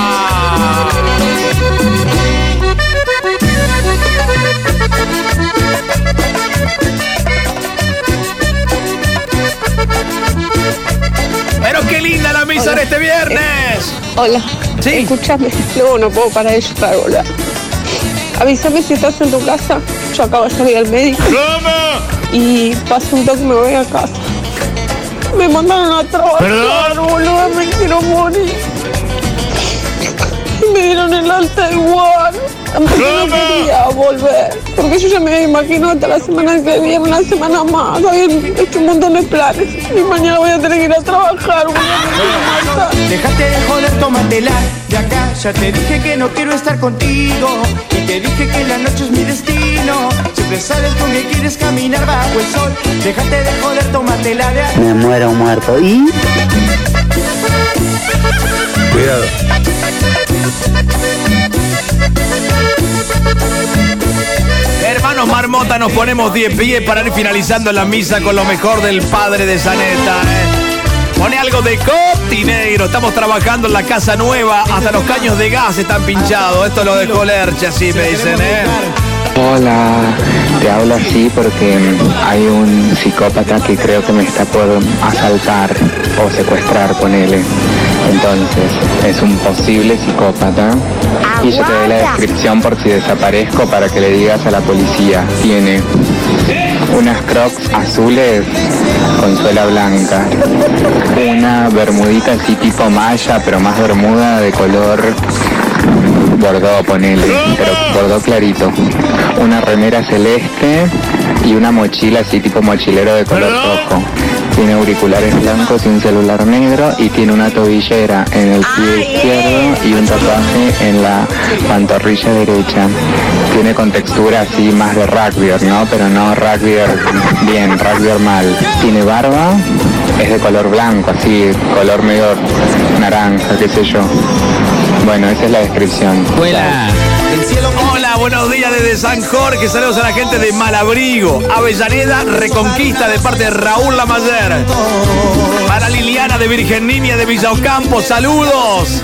Speaker 1: ¡Pero qué linda la misa de este viernes!
Speaker 6: Hola.
Speaker 1: Sí.
Speaker 6: Escúchame. Luego no puedo parar de llorar, boludo. Avísame si estás en tu casa. Yo acabo de salir al médico.
Speaker 1: ¡Rama!
Speaker 6: Y paso un toque y me voy a casa. Me mandaron a trabajar,
Speaker 1: ¿Perdón?
Speaker 6: boludo. Me quiero morir. Y me dieron el alta igual. Aunque yo no quería volver. Porque yo ya me imagino hasta la semana que viene, una semana más. Habían hecho un montón de planes. Y mañana voy a tener que ir a trabajar, boludo. Me quiero matar.
Speaker 7: Déjate de joder, tómatela de acá. Ya te dije que no quiero estar contigo. Y te dije que la noche es mi destino. Siempre sabes con que quieres caminar bajo el sol. Déjate de joder, tómatela de acá.
Speaker 17: Me muero muerto. ¿Y?
Speaker 1: Cuidado. Hermanos Marmota, nos ponemos de pie para ir finalizando la misa con lo mejor del padre de Zaneta. ¿eh? Pone algo de Cotinegro. Estamos trabajando en la casa nueva. Hasta los caños de gas están pinchados. Esto lo dejó Lerche, así me dicen, ¿eh?
Speaker 18: Hola, te hablo así porque hay un psicópata que creo que me está por asaltar o secuestrar, ponele. Entonces, es un posible psicópata. Y yo te doy la descripción por si desaparezco para que le digas a la policía. Tiene unas crocs azules con suela blanca, una bermudita así tipo malla, pero más bermuda de color bordó, ponele, pero bordó clarito, una remera celeste y una mochila así tipo mochilero de color rojo. Tiene auriculares blancos y un celular negro y tiene una tobillera en el pie izquierdo y un tatuaje en la pantorrilla derecha. Tiene contextura así más de rugby, ¿no? Pero no rugby bien, rugby mal. Tiene barba, es de color blanco, así, color medio naranja, qué sé yo. Bueno, esa es la descripción.
Speaker 8: Hola.
Speaker 1: Hola, buenos días desde San Jorge. Saludos a la gente de Malabrigo, Avellaneda, Reconquista, de parte de Raúl Lamayer. Para Liliana de Virgen Niña de Villa Ocampo, saludos.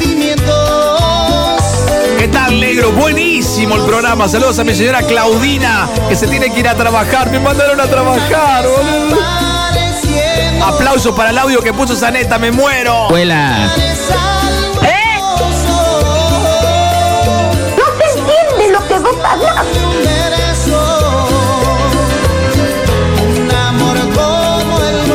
Speaker 1: ¿Qué tal, negro? Buenísimo el programa. Saludos a mi señora Claudina, que se tiene que ir a trabajar. Me mandaron a trabajar, boludo. Aplausos para el audio que puso Zaneta, me muero.
Speaker 8: Hola.
Speaker 7: Un amor como el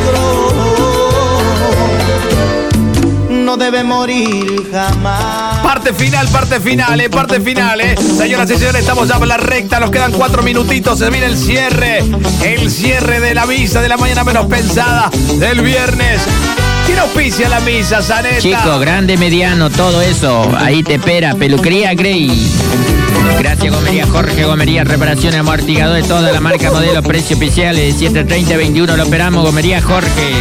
Speaker 7: nuestro no debe morir jamás.
Speaker 1: Parte final, parte final, eh, parte final, eh. Señoras y señores, estamos ya por la recta, nos quedan cuatro minutitos, se viene el cierre, el cierre de la misa de la mañana menos pensada del viernes. ¿Quién auspicia la misa, Zaneta?
Speaker 8: Chico, grande, mediano, todo eso. Ahí te espera, peluquería Grey. Gracias, Gomería Jorge, Gomería, reparación, amortiguador de toda la marca, modelo, precio oficiales, siete treinta veintiuno, lo operamos, Gomería Jorge.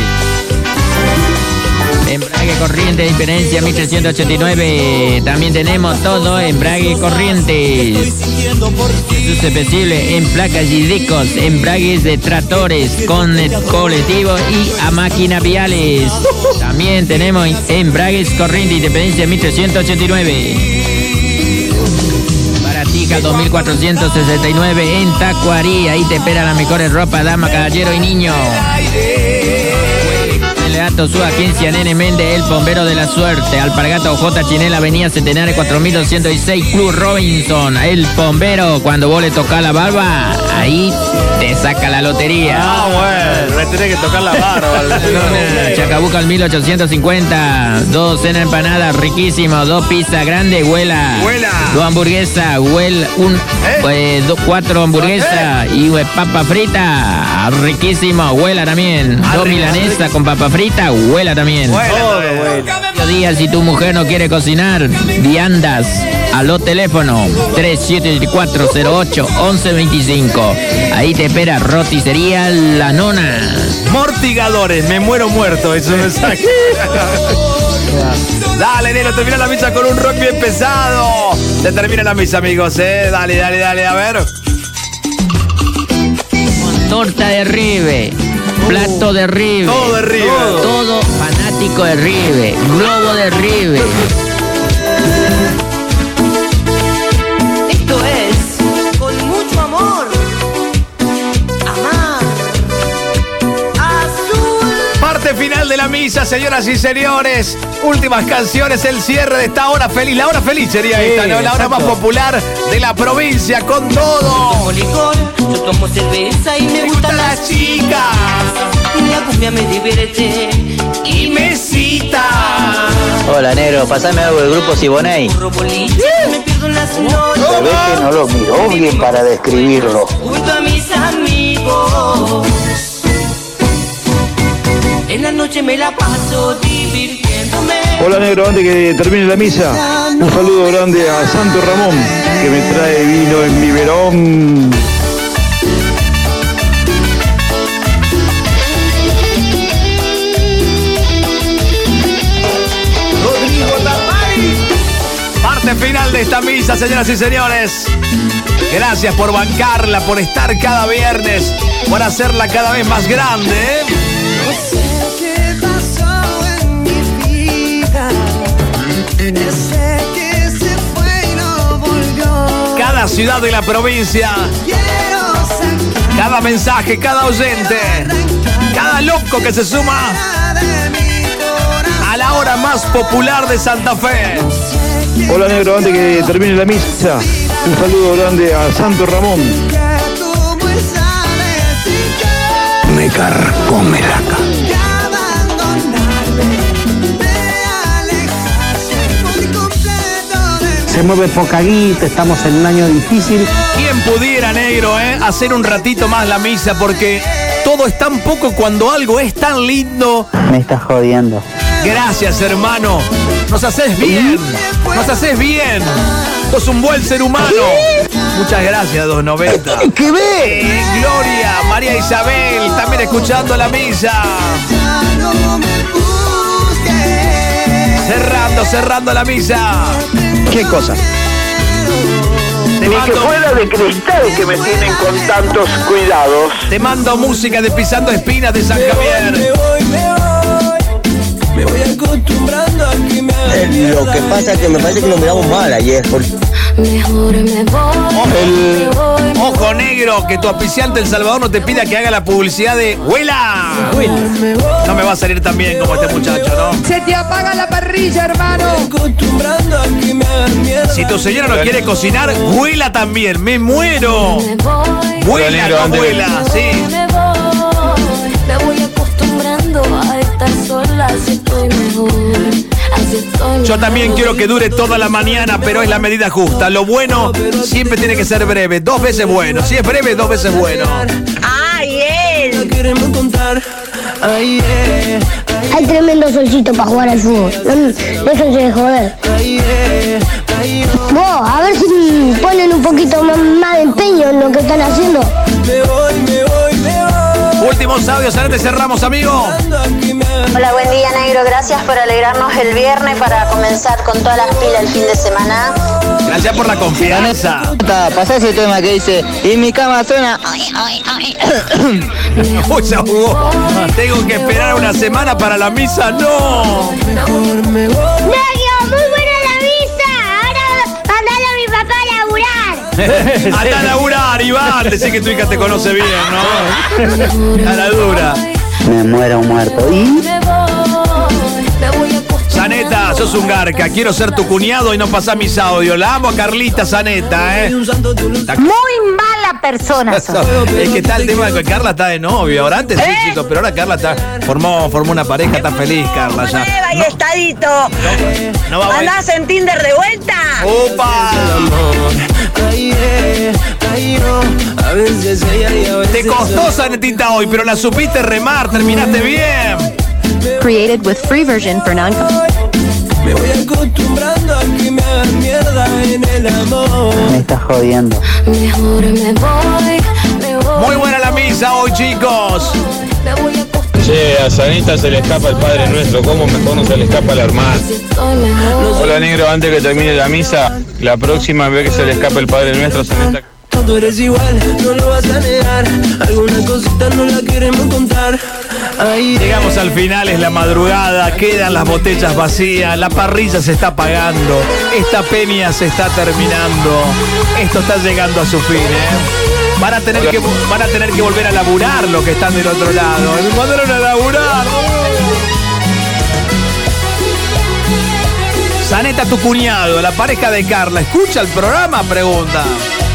Speaker 8: Embrague corriente de diferencia mil trescientos ochenta y nueve. También tenemos todo embrague corrientes. Sus especiales en placas y discos, embragues de tractores con colectivos y a máquinas viales. También tenemos embragues corriente independencia mil trescientos ochenta y nueve. Baratija dos mil cuatrocientos sesenta y nueve en Tacuarí. Ahí te espera las mejores ropas, dama, caballero y niño. Leato Sua, quince, Nene Méndez, el bombero de la suerte. Alpargato J. Chinela, Avenida Centenario cuatro mil doscientos seis, Club Robinson. El bombero, cuando vos le tocas la barba, ahí te saca la lotería.
Speaker 1: Ah, bueno, le tenés que tocar la barba.
Speaker 8: No, no, Chacabuco al mil ochocientos cincuenta. Dos cena empanada, riquísimo. Dos pizza grande, huela.
Speaker 1: Huela.
Speaker 8: Dos hamburguesas, huela. Un,
Speaker 1: ¿Eh?
Speaker 8: eh, do, cuatro hamburguesas ¿Eh? y eh, papa frita, riquísimo, huela también. Dos milanesas con papa frita, huela también.
Speaker 1: Todo
Speaker 8: bueno. Días, si tu mujer no quiere cocinar, viandas. A los teléfonos tres siete cuatro cero ocho once veinticinco. Ahí te espera roticería La Nona.
Speaker 1: Mortigadores, me muero muerto, eso me saca. Dale, Nero, termina la misa con un rock bien pesado. Se termina la misa, amigos, eh. Dale, dale, dale, a ver.
Speaker 8: Torta de Rive, plato de Rive.
Speaker 1: Todo de Rive.
Speaker 8: Todo, todo fanático de Rive, globo de Rive.
Speaker 10: Esto es con mucho amor. Amar. Azul.
Speaker 1: Parte final de la misa, señoras y señores. Últimas canciones, el cierre de esta hora feliz. La hora feliz sería
Speaker 14: Sí,
Speaker 1: esta, ¿no? La hora
Speaker 14: exacto.
Speaker 1: más popular de la provincia, con todo.
Speaker 10: Tomo licor, yo tomo cerveza y me gustan las chicas. Y la cumbia me divierte y me cita.
Speaker 3: Hola, negro, pasame algo del grupo Siboney.
Speaker 10: Me pierdo en las noches.
Speaker 17: Se ve que no lo miró bien para describirlo.
Speaker 10: Junto a mis amigos. En la noche me la paso divirtiéndome.
Speaker 24: Hola, negro, antes que termine la misa, un saludo grande a Santo Ramón, que me trae vino en biberón.
Speaker 1: Parte final de esta misa, señoras y señores. Gracias por bancarla, por estar cada viernes, por hacerla cada vez más grande, ¿eh?
Speaker 10: No sé qué pasó en mi vida. Ese que se fue y no volvió.
Speaker 1: Cada ciudad de la provincia,
Speaker 10: Quiero sacar
Speaker 1: cada mensaje, cada oyente, cada loco que se suma
Speaker 10: de mi corazón.
Speaker 1: a la hora más popular de Santa Fe.
Speaker 24: Hola, negro, antes que termine la misa, un saludo grande a Santo Ramón.
Speaker 10: Que tú muy sabes y que
Speaker 24: Me carcome la ca-
Speaker 10: que abandonarme, de alejarse por completo de mí.
Speaker 24: Se mueve poca guita, estamos en un año difícil.
Speaker 1: ¿Quién pudiera, negro, eh, hacer un ratito más la misa? Porque todo es tan poco cuando algo es tan lindo.
Speaker 3: Me estás jodiendo.
Speaker 1: Gracias, hermano. Nos haces bien. Nos haces bien. Sos un buen ser humano. Muchas gracias, dos noventa.
Speaker 17: ¿Qué ve?
Speaker 1: Eh, Gloria, María Isabel, también escuchando la misa.
Speaker 10: Ya no me busques.
Speaker 1: Cerrando, cerrando la misa.
Speaker 17: ¿Qué cosa?
Speaker 1: Te
Speaker 24: Ni que
Speaker 1: mando,
Speaker 24: fuera de cristal que me tienen con tantos cuidados.
Speaker 1: te mando música de Pisando Espinas de San Javier.
Speaker 10: Me voy, me voy. Me voy acostumbrando a que me hagan
Speaker 3: Eh, lo
Speaker 10: mierda.
Speaker 3: que pasa es que me parece que lo miramos mal ayer. Por...
Speaker 22: Mejor me voy,
Speaker 1: El-
Speaker 22: me voy.
Speaker 1: Ojo, negro, que tu auspiciante El Salvador no te pida que haga la publicidad de ¡Huela! No me va a salir tan bien como este muchacho, ¿no?
Speaker 11: Se te apaga la parrilla, hermano.
Speaker 10: Acostumbrando a que me hagan mierda.
Speaker 1: Si tu señora no quiere cocinar, huela también. ¡Me muero!
Speaker 22: Me voy,
Speaker 1: Huela, no huela, sí.
Speaker 22: me voy. Me voy acostumbrando a estar sola, así estoy mejor. Así estoy
Speaker 1: Yo también
Speaker 22: mejor.
Speaker 1: quiero que dure toda la mañana, pero es la medida justa. Lo bueno siempre tiene que ser breve. Dos veces bueno. Si es breve, dos veces bueno.
Speaker 12: ¡Ay, él!
Speaker 10: Queremos contar. Ay, eh,
Speaker 19: Hay tremendo solcito para jugar al fútbol. No, déjense de joder.
Speaker 10: ay, eh, ay, oh.
Speaker 19: Vos, a ver si ponen un poquito más, más de empeño en lo que están haciendo.
Speaker 10: Me voy, me voy, me voy.
Speaker 1: Últimos audios, ahora te cerramos, amigo.
Speaker 20: Hola, buen día, negro. Gracias por alegrarnos el viernes para comenzar con todas las pilas el fin de semana.
Speaker 1: Gracias por la confianza.
Speaker 3: Pasá ese tema que dice, y mi cama suena. Ay, ay, ay.
Speaker 1: Uy, se ahogó. Tengo que esperar una semana para la misa. ¡No!
Speaker 10: Mejor me voy.
Speaker 19: ¡Negro, muy buena la vista! Ahora mandalo a mi papá a laburar.
Speaker 1: Anda a laburar, Iván. Decí que tu hija te conoce bien, ¿no? A la dura.
Speaker 3: Me muero muerto. ¿Y?
Speaker 22: Me voy, me voy acostumbrando.
Speaker 1: Saneta, sos un garca. Quiero ser tu cuñado y no pasar mis audios. La amo a Carlita Zaneta, ¿eh? La...
Speaker 13: Muy mala persona sos.
Speaker 1: Es que está el tema de que Carla está de novio. Ahora antes sí,
Speaker 13: ¿Eh?
Speaker 1: chicos, pero ahora Carla está formó, formó una pareja, está feliz, Carla ya.
Speaker 12: Nueva y
Speaker 1: No,
Speaker 12: estadito.
Speaker 1: no va a bailar.
Speaker 12: ¿Andás en Tinder de vuelta?
Speaker 1: ¡Opa! Te costó Zanetita hoy, pero la supiste remar, terminaste bien.
Speaker 16: Created with free version for non.
Speaker 14: Me voy acostumbrando a que me hagan mierda en el amor.
Speaker 3: Me estás jodiendo.
Speaker 22: Mejor me voy, me voy.
Speaker 1: Muy buena la misa hoy, chicos.
Speaker 22: Me voy a acostumbrando.
Speaker 21: Che, a Sanita se le escapa el Padre Nuestro, ¿cómo mejor no se le escapa la hermana? Hola negro, antes que termine la misa, la próxima vez que se le escape el Padre Nuestro, Sanita.
Speaker 14: Tú eres igual, no lo vas a negar. Alguna cosita no la queremos contar. Ahí
Speaker 1: Llegamos al final, es la madrugada, quedan las botellas vacías, la parrilla se está apagando, esta peña se está terminando, esto está llegando a su fin, ¿eh? Van a tener que, van a tener que volver a laburar los que están del otro lado. Me mandaron a laburar. Zaneta, tu cuñado, la pareja de Carla, ¿escucha el programa? Pregunta.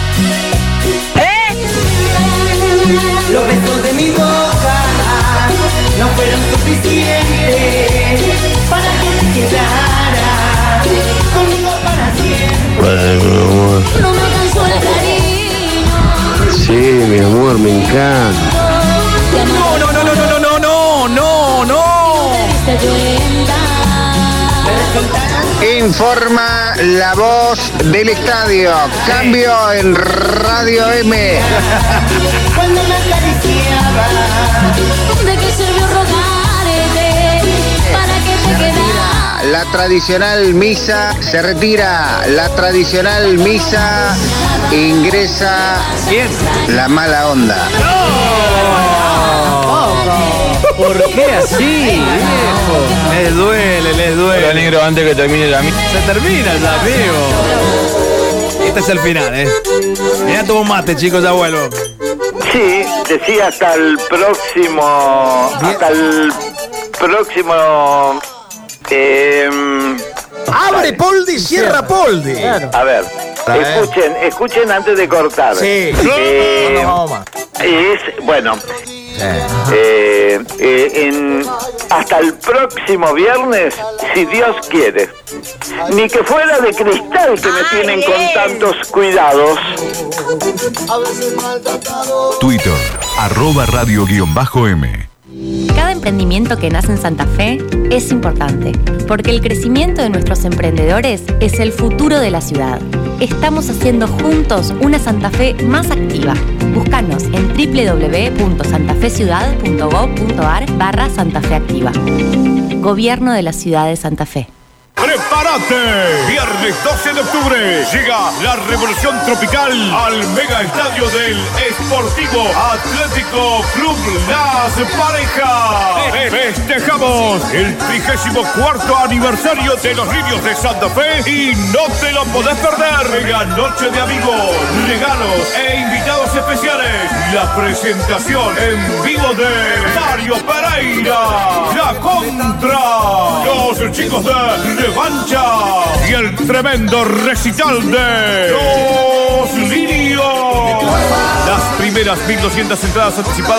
Speaker 14: los besos de mi boca no fueron suficientes para que te quedara conmigo para siempre.
Speaker 15: Bueno, mi amor.
Speaker 22: No me alcanzó el cariño.
Speaker 15: Sí, mi amor, me encanta.
Speaker 1: No, no, no, no, no, no, no, no, no.
Speaker 17: Informa la voz del estadio. Cambio en Radio M.
Speaker 14: Cuando me acariciaba,
Speaker 22: ¿de qué sirvió rogarte para que te quedara?
Speaker 17: La tradicional misa se retira. La tradicional misa ingresa.
Speaker 1: ¿Quién?
Speaker 17: La mala onda.
Speaker 8: ¿Por qué así, viejo?
Speaker 1: Les duele, les duele.
Speaker 21: Hola negro, antes que termine la misa.
Speaker 1: Se termina ya, amigo. Este es el final, ¿eh? Ya tomo un mate, chicos, ya vuelvo.
Speaker 23: Sí, decía hasta el próximo. Hasta el próximo. Eh,
Speaker 1: Abre Poldi, cierra Poldi.
Speaker 23: a ver, escuchen, escuchen antes de cortar.
Speaker 1: Sí.
Speaker 23: Eh,
Speaker 1: No, no,
Speaker 23: es, bueno, eh, eh, en, hasta el próximo viernes, si Dios quiere. Ni que fuera de cristal que me tienen con tantos cuidados.
Speaker 25: Twitter, arroba radio guión bajo M.
Speaker 16: Cada emprendimiento que nace en Santa Fe es importante, porque el crecimiento de nuestros emprendedores es el futuro de la ciudad. Estamos haciendo juntos una Santa Fe más activa. Búscanos en doble u doble u doble u punto santafeciudad punto gob punto ar barra Santa Fe Activa. Gobierno de la Ciudad de Santa Fe.
Speaker 26: ¡Prepárate! Viernes doce de octubre llega la Revolución Tropical al mega estadio del Sportivo Atlético Club Las Parejas. Festejamos el trigésimo cuarto aniversario de los Lirios de Santa Fe y no te lo podés perder. Mega noche de amigos, regalos e invitados especiales. La presentación en vivo de Mario Pereira, La Contra, los chicos de Revancha y el tremendo recital de Los Lirios. Las primeras mil doscientas entradas anticipadas